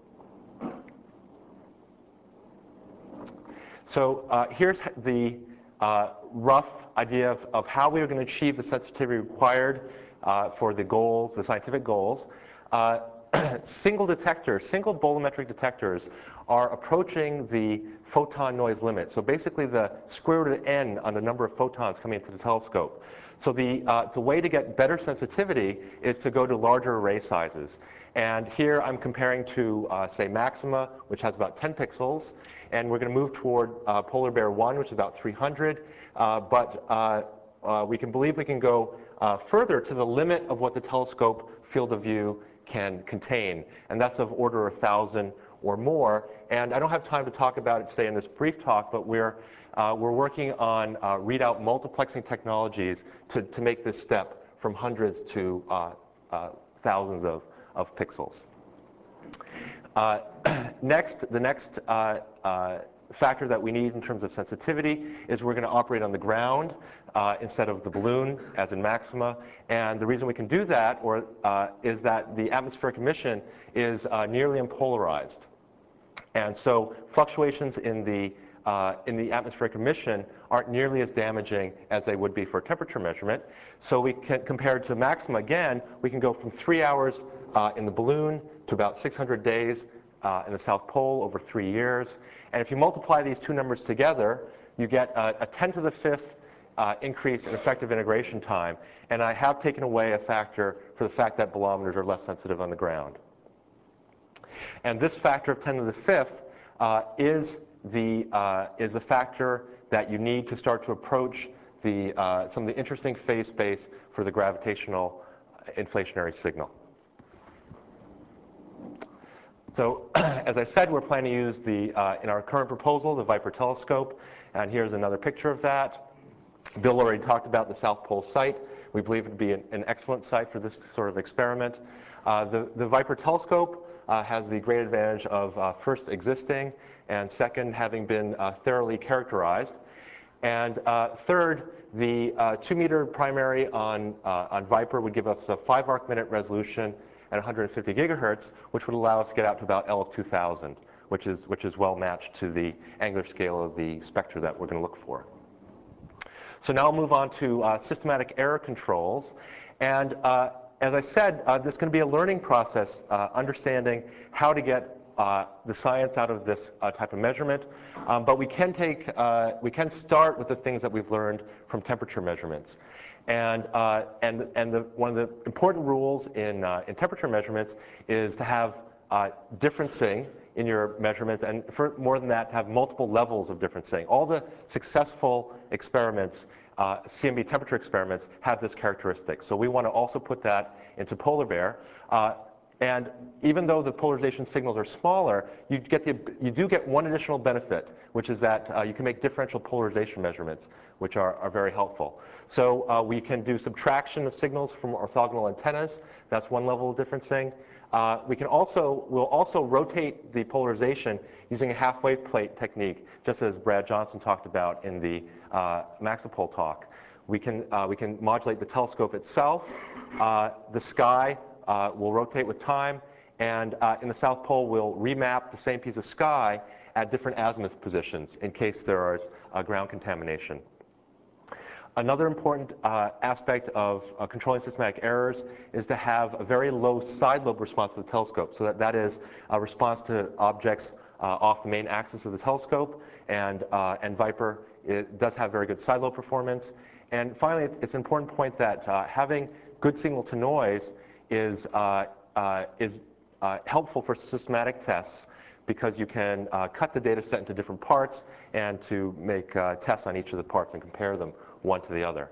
So here's the rough idea of how we are going to achieve the sensitivity required for the goals, the scientific goals. Single bolometric detectors are approaching the photon noise limit. So basically the square root of n on the number of photons coming into the telescope. So the way to get better sensitivity is to go to larger array sizes. And here I'm comparing to, say, Maxima, which has about 10 pixels. And we're going to move toward Polar Bear 1, which is about 300. But we can believe we can go further to the limit of what the telescope field of view can contain. And that's of order 1,000 or more. And I don't have time to talk about it today in this brief talk, but we're working on readout multiplexing technologies to make this step from hundreds to thousands of pixels. The next factor that we need in terms of sensitivity is we're going to operate on the ground instead of the balloon, as in Maxima. And the reason we can do that is that the atmospheric emission is nearly unpolarized. And so fluctuations in the atmospheric emission aren't nearly as damaging as they would be for a temperature measurement. So we can, compared to Maxima again, we can go from 3 hours in the balloon to about 600 days in the South Pole over 3 years. And if you multiply these two numbers together, you get a 10 to the 5th increase in effective integration time. And I have taken away a factor for the fact that bolometers are less sensitive on the ground. And this factor of 10 to the 5th is the factor that you need to start to approach some of the interesting phase space for the gravitational inflationary signal. So as I said, we're planning to use in our current proposal, the Viper telescope. And here's another picture of that. Bill already talked about the South Pole site. We believe it would be an excellent site for this sort of experiment. The Viper telescope has the great advantage of first existing, and second, having been thoroughly characterized. And third, the 2-meter primary on Viper would give us a 5 arc-minute resolution at 150 gigahertz, which would allow us to get out to about L of 2000, which is well matched to the angular scale of the spectra that we're going to look for. So now I'll move on to systematic error controls. And as I said, this is going to be a learning process, understanding how to get the science out of this type of measurement. But we can start with the things that we've learned from temperature measurements. And one of the important rules in temperature measurements is to have differencing in your measurements, and for more than that, to have multiple levels of differencing. All the successful experiments, CMB temperature experiments, have this characteristic. So we want to also put that into Polar Bear. And even though the polarization signals are smaller, you do get one additional benefit, which is that you can make differential polarization measurements, which are very helpful. So we can do subtraction of signals from orthogonal antennas. That's one level of differencing. We'll also rotate the polarization using a half-wave plate technique, just as Brad Johnson talked about in the Maxipol talk. We can modulate the telescope itself. The sky will rotate with time. And in the South Pole, we'll remap the same piece of sky at different azimuth positions in case there is ground contamination. Another important aspect of controlling systematic errors is to have a very low side lobe response to the telescope. So that is a response to objects off the main axis of the telescope. And Viper, it does have very good side lobe performance. And finally, it's an important point that having good signal to noise is helpful for systematic tests, because you can cut the data set into different parts and to make tests on each of the parts and compare them one to the other.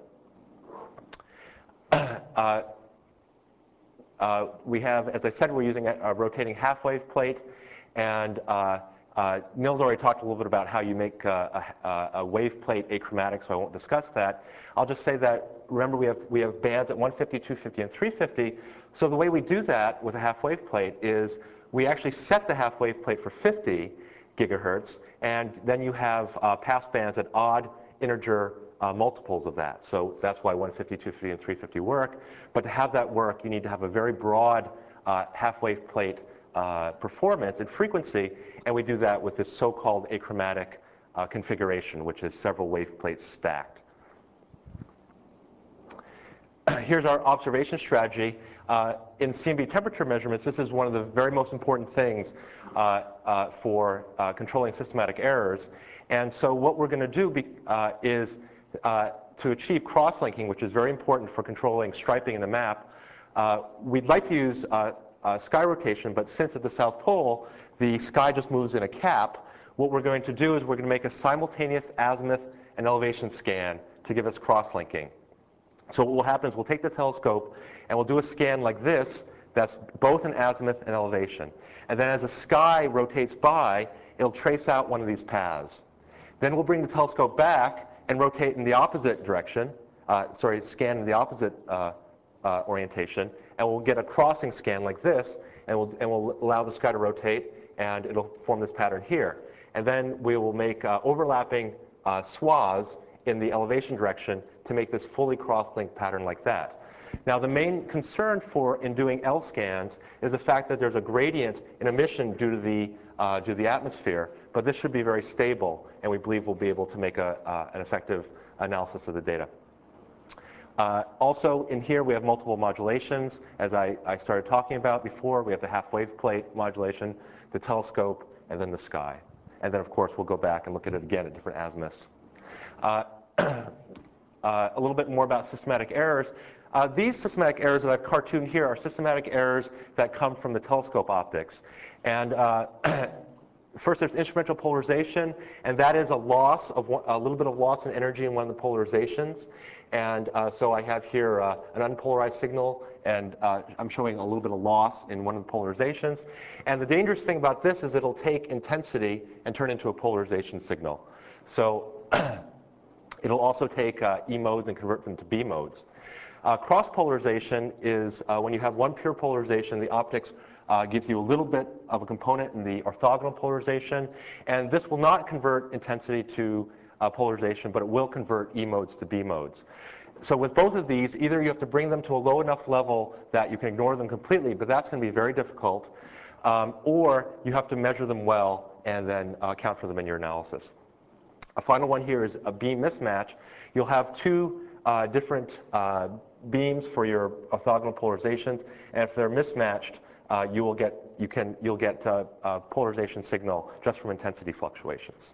We have, as I said, we're using a rotating half-wave plate. And Nils already talked a little bit about how you make a wave plate achromatic, so I won't discuss that. I'll just say that, remember, we have bands at 150, 250, and 350. So the way we do that with a half-wave plate is we actually set the half-wave plate for 50 gigahertz, and then you have pass bands at odd integer multiples of that. So that's why 150, 250, and 350 work. But to have that work, you need to have a very broad half-wave plate performance and frequency, and we do that with this so-called achromatic configuration, which is several wave plates stacked. Here's our observation strategy. In CMB temperature measurements, this is one of the very most important things for controlling systematic errors. And so what we're going to do is to achieve cross-linking, which is very important for controlling striping in the map. We'd like to use sky rotation, but since at the South Pole, the sky just moves in a cap, what we're going to do is we're going to make a simultaneous azimuth and elevation scan to give us cross-linking. So what will happen is we'll take the telescope and we'll do a scan like this that's both an azimuth and elevation. And then as the sky rotates by, it'll trace out one of these paths. Then we'll bring the telescope back and rotate in the opposite direction, scan in the opposite orientation, and we'll get a crossing scan like this, and we'll allow the sky to rotate, and it'll form this pattern here. And then we will make overlapping swaths in the elevation direction to make this fully cross-linked pattern like that. Now, the main concern in doing L scans is the fact that there's a gradient in emission due to the atmosphere, but this should be very stable, and we believe we'll be able to make an effective analysis of the data. Also, in here, we have multiple modulations. As I started talking about before, we have the half-wave plate modulation, the telescope, and then the sky. And then, of course, we'll go back and look at it again at different azimuths. A little bit more about systematic errors. These systematic errors that I've cartooned here are systematic errors that come from the telescope optics. And first, there's instrumental polarization, and that is a little bit of loss in energy in one of the polarizations. And so I have here an unpolarized signal, and I'm showing a little bit of loss in one of the polarizations. And the dangerous thing about this is it'll take intensity and turn into a polarization signal. So it'll also take E modes and convert them to B modes. Cross-polarization is when you have one pure polarization, the optics gives you a little bit of a component in the orthogonal polarization. And this will not convert intensity to polarization, but it will convert E modes to B modes. So with both of these, either you have to bring them to a low enough level that you can ignore them completely, but that's going to be very difficult, or you have to measure them well and then account for them in your analysis. A final one here is a beam mismatch. You'll have two different beams for your orthogonal polarizations, and if they're mismatched, you'll get a polarization signal just from intensity fluctuations.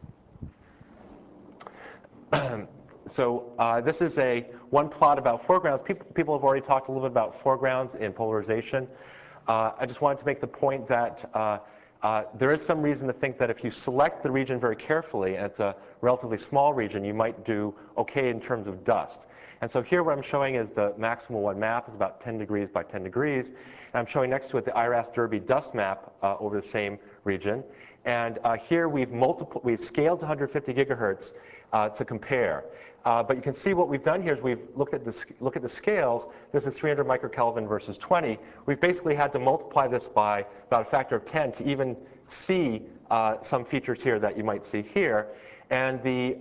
So this is one plot about foregrounds. People have already talked a little bit about foregrounds in polarization. I just wanted to make the point that there is some reason to think that if you select the region very carefully, and it's a relatively small region, you might do okay in terms of dust. And so here what I'm showing is the maximal one map is about 10 degrees by 10 degrees. And I'm showing next to it the IRAS-Derby dust map over the same region. And here we've scaled to 150 gigahertz to compare. But you can see what we've done here is we've look at the scales. This is 300 microkelvin versus 20. We've basically had to multiply this by about a factor of 10 to even see some features here that you might see here. And the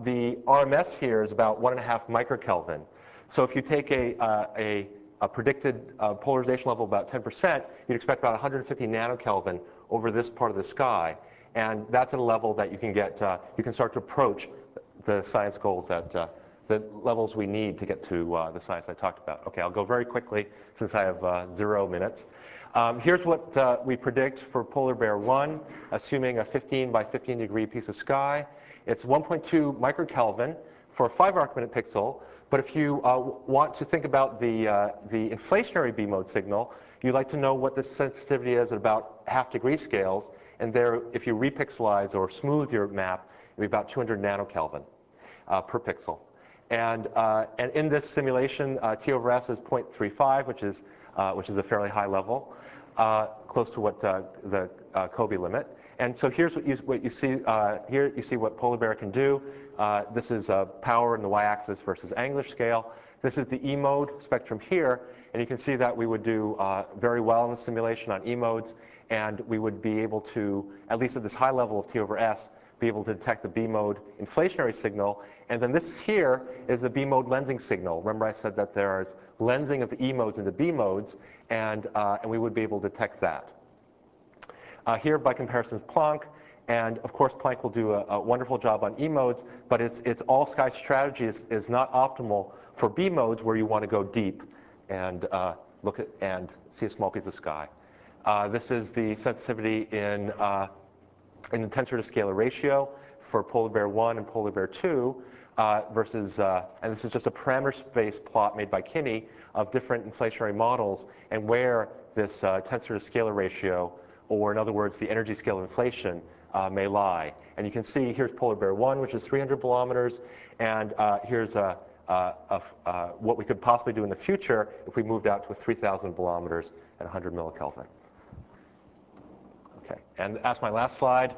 RMS here is about 1.5 microkelvin. So if you take a predicted polarization level of about 10%, you'd expect about 150 nanokelvin over this part of the sky. And that's at a level that you can get, you can start to approach the science goals that the levels we need to get to the science I talked about. Okay, I'll go very quickly since I have 0 minutes. Here's what we predict for Polar Bear 1, assuming a 15 by 15 degree piece of sky. It's 1.2 microkelvin for a 5 arc minute pixel. But if you want to think about the inflationary B-mode signal, you'd like to know what the sensitivity is at about half-degree scales. And there, if you repixelize or smooth your map, it would be about 200 nanokelvin per pixel. And in this simulation, T over S is 0.35, which is a fairly high level, close to what the Kobe limit. And so here's what you see. Here you see what Polar Bear can do. This is power in the y-axis versus angular scale. This is the E-mode spectrum here. And you can see that we would do very well in the simulation on E-modes. And we would be able to, at least at this high level of T over S, be able to detect the B-mode inflationary signal. And then this here is the B-mode lensing signal. Remember I said that there's lensing of the E-modes into B-modes, and we would be able to detect that. Here, by comparison, is Planck. And of course, Planck will do a wonderful job on E-modes, but its all-sky strategy is not optimal for B-modes where you want to go deep and look at and see a small piece of sky. This is the sensitivity in the tensor to scalar ratio for Polar Bear 1 and Polar Bear 2 versus, and this is just a parameter space plot made by Kinney of different inflationary models and where this tensor to scalar ratio, or in other words, the energy scale of inflation, may lie. And you can see here's Polar Bear 1, which is 300 bolometers, and here's what we could possibly do in the future if we moved out to 3,000 bolometers at 100 millikelvin. Okay, and that's my last slide.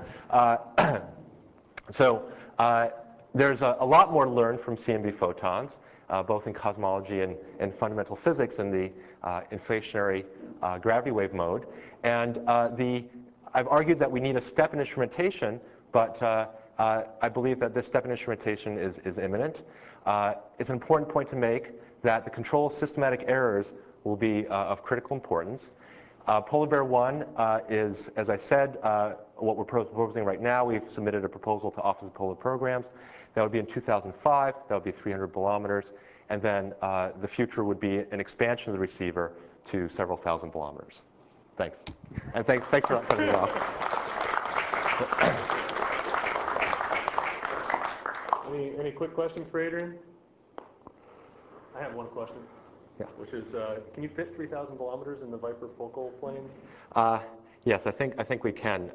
There's a lot more to learn from CMB photons, both in cosmology and fundamental physics in the inflationary gravity wave mode. And I've argued that we need a step in instrumentation, but I believe that this step in instrumentation is imminent. It's an important point to make that the control of systematic errors will be of critical importance. Polar Bear 1 is, as I said, what we're proposing right now. We've submitted a proposal to Office of Polar Programs. That would be in 2005. That would be 300 bolometers. And then the future would be an expansion of the receiver to several thousand bolometers. Thanks. And thanks for cutting me off. Any quick questions for Adrian? I have one question. Yeah. Which is, can you fit 3,000 bolometers in the Viper focal plane? Yes, I think we can.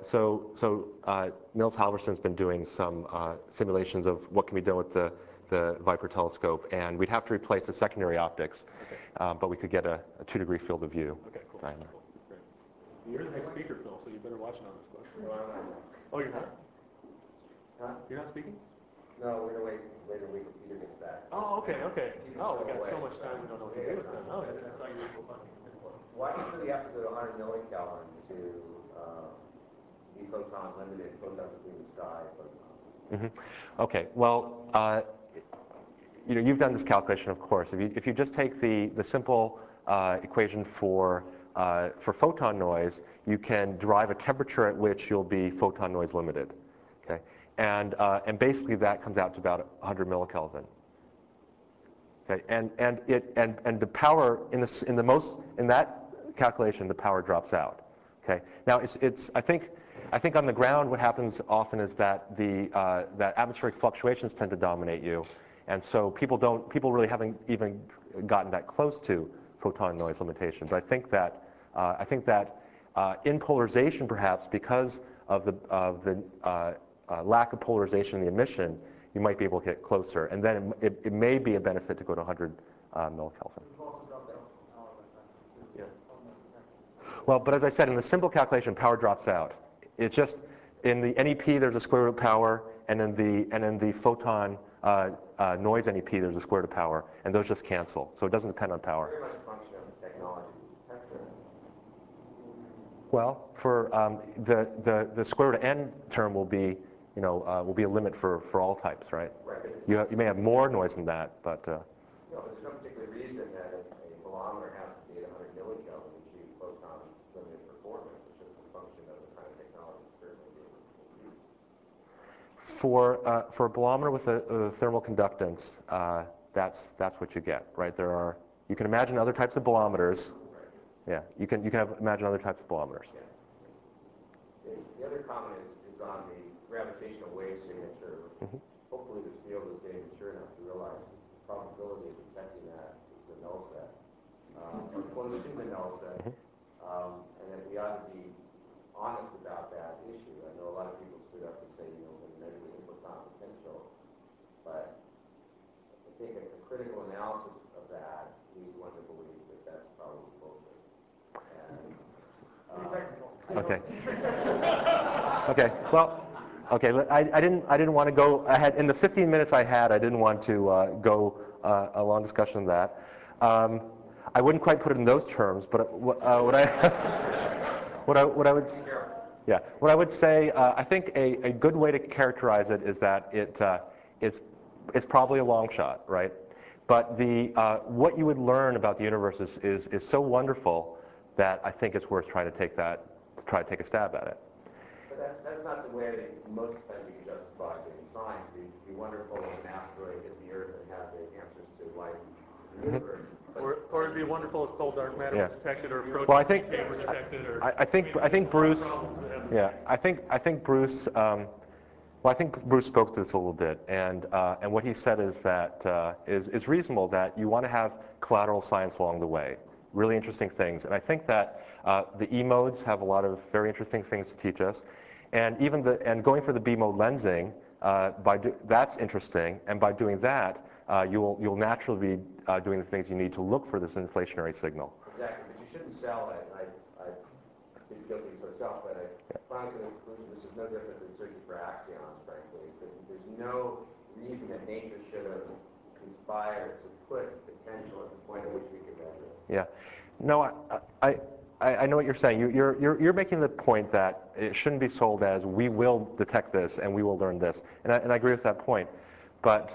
Nils Halvorsen's been doing some simulations of what can be done with the Viper telescope, and we'd have to replace the secondary optics, okay. But we could get a 2-degree field of view. Okay, cool. Cool. Great. You're the next speaker, Phil, so you better watch on this question. Oh, you're not? Huh? You're not speaking? No, we're going to wait later week if Peter gets back. Oh, okay. Oh, we got so much time we don't know what to do with them. Oh, I thought you were fun. Why do you have to go to 100 millikelvin to be photon limited, photons between the sky, photons? Mm-hmm. Okay, well, you've done this calculation, of course. If you just take the simple equation for photon noise, you can derive a temperature at which you'll be photon noise limited. Okay, and basically that comes out to about 100 millikelvin. Okay, and the power in that calculation, the power drops out. Okay, now I think on the ground what happens often is that that atmospheric fluctuations tend to dominate you, and so people really haven't even gotten that close to photon noise limitation. But I think that in polarization, perhaps because of the lack of polarization in the emission, you might be able to get closer, and then it may be a benefit to go to 100 millikelvin. Yeah. Well, but as I said, in the simple calculation, power drops out. It's just in the NEP there's a square root power, and in the photon noise NEP, there's a square root of power, and those just cancel. So it doesn't depend on power. Very much a function of the technology to detect it. Well, for the square root of n term will be, will be a limit for all types, right? Right. You may have more noise than that, but No, there's no particular reason that a bolometer has to be at 100 millikelvin to achieve photon limited performance. It's just a function of the kind of technology that's currently being used. for a bolometer with a thermal conductance, that's what you get, right? You can imagine other types of bolometers. Yeah, you can imagine other types of bolometers. Yeah. The other comment is on the gravitational wave signature. Mm-hmm. Hopefully this field is getting mature enough to realize the probability of detecting that is the null set, or close to the null set, and that we ought to be honest about that issue. I know a lot of people stood up and say, we're going to measure the inflaton potential, but I think a critical analysis of that leads one to believe that that's probably bullshit. And, Okay. Okay. Well. Okay. I didn't want to go ahead in the 15 minutes I had. I didn't want to go a long discussion of that. I wouldn't quite put it in those terms, but what I would say, I think a good way to characterize it is that it's probably a long shot, right? But what you would learn about the universe is so wonderful that I think it's worth trying to take a stab at it. But that's not the way that most of the time you can justify doing science. It'd be wonderful if an asteroid hit the Earth and had the answers to life in the universe. Or it'd be wonderful if cold dark matter was detected, or proteins were detected, or I think Bruce. Yeah, I think Bruce. Well, I think Bruce spoke to this a little bit, and what he said is that is reasonable, that you want to have collateral science along the way, really interesting things, and I think that the E modes have a lot of very interesting things to teach us, and even going for the B mode lensing, that's interesting, and by doing that, you'll naturally be doing the things you need to look for this inflationary signal. Exactly, but you shouldn't sell it. I've been guilty of myself, but I finally to the conclusion this is no different than searching for axions, frankly. Is that there's no reason that nature should have conspired to put potential at the point at which we could measure it. Yeah, no, I know what you're saying. You're making the point that it shouldn't be sold as we will detect this and we will learn this, and I agree with that point. But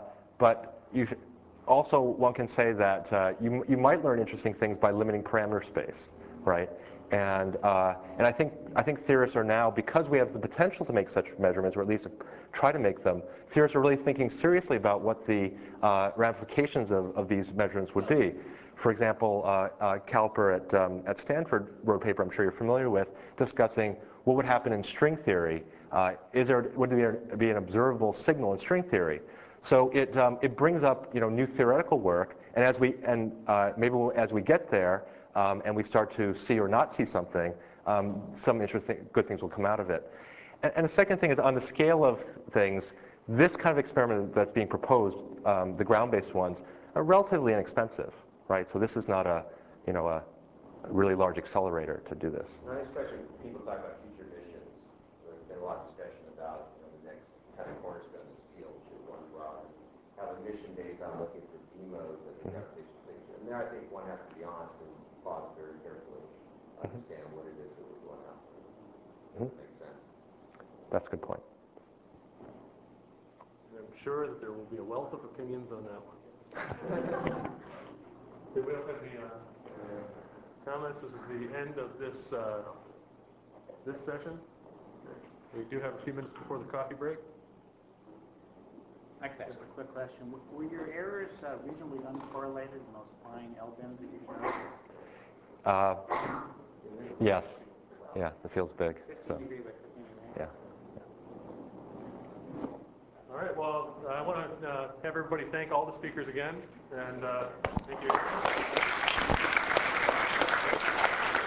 also one can say that you might learn interesting things by limiting parameter space, right? And I think theorists are now, because we have the potential to make such measurements, or at least try to make them, theorists are really thinking seriously about what the ramifications of these measurements would be. For example, Caliper at Stanford wrote a paper I'm sure you're familiar with, discussing what would happen in string theory. Would there be an observable signal in string theory? So it brings up new theoretical work, and maybe as we get there and we start to see or not see something, some interesting good things will come out of it. And the second thing is, on the scale of things, this kind of experiment that's being proposed, the ground-based ones, are relatively inexpensive, right? So this is not a really large accelerator to do this. And especially when people talk about future missions, there's been a lot of discussion about the next kind of cornerstone in this field. Should one go out and have a mission based on looking for B modes as a gravitational signature? And there I think one has to be honest and pause very carefully, understand what it is that we're going after. Does it make sense? That's a good point. And I'm sure that there will be a wealth of opinions on that one. Anybody else have any comments? This is the end of this this session. We do have a few minutes before the coffee break. I could ask a quick question. Were your errors reasonably uncorrelated in those fine L-bins that you showed? Yes. Yeah, the field's big. 15 degree by 15 degree. Yeah. All right, well, I want to have everybody thank all the speakers again, and thank you.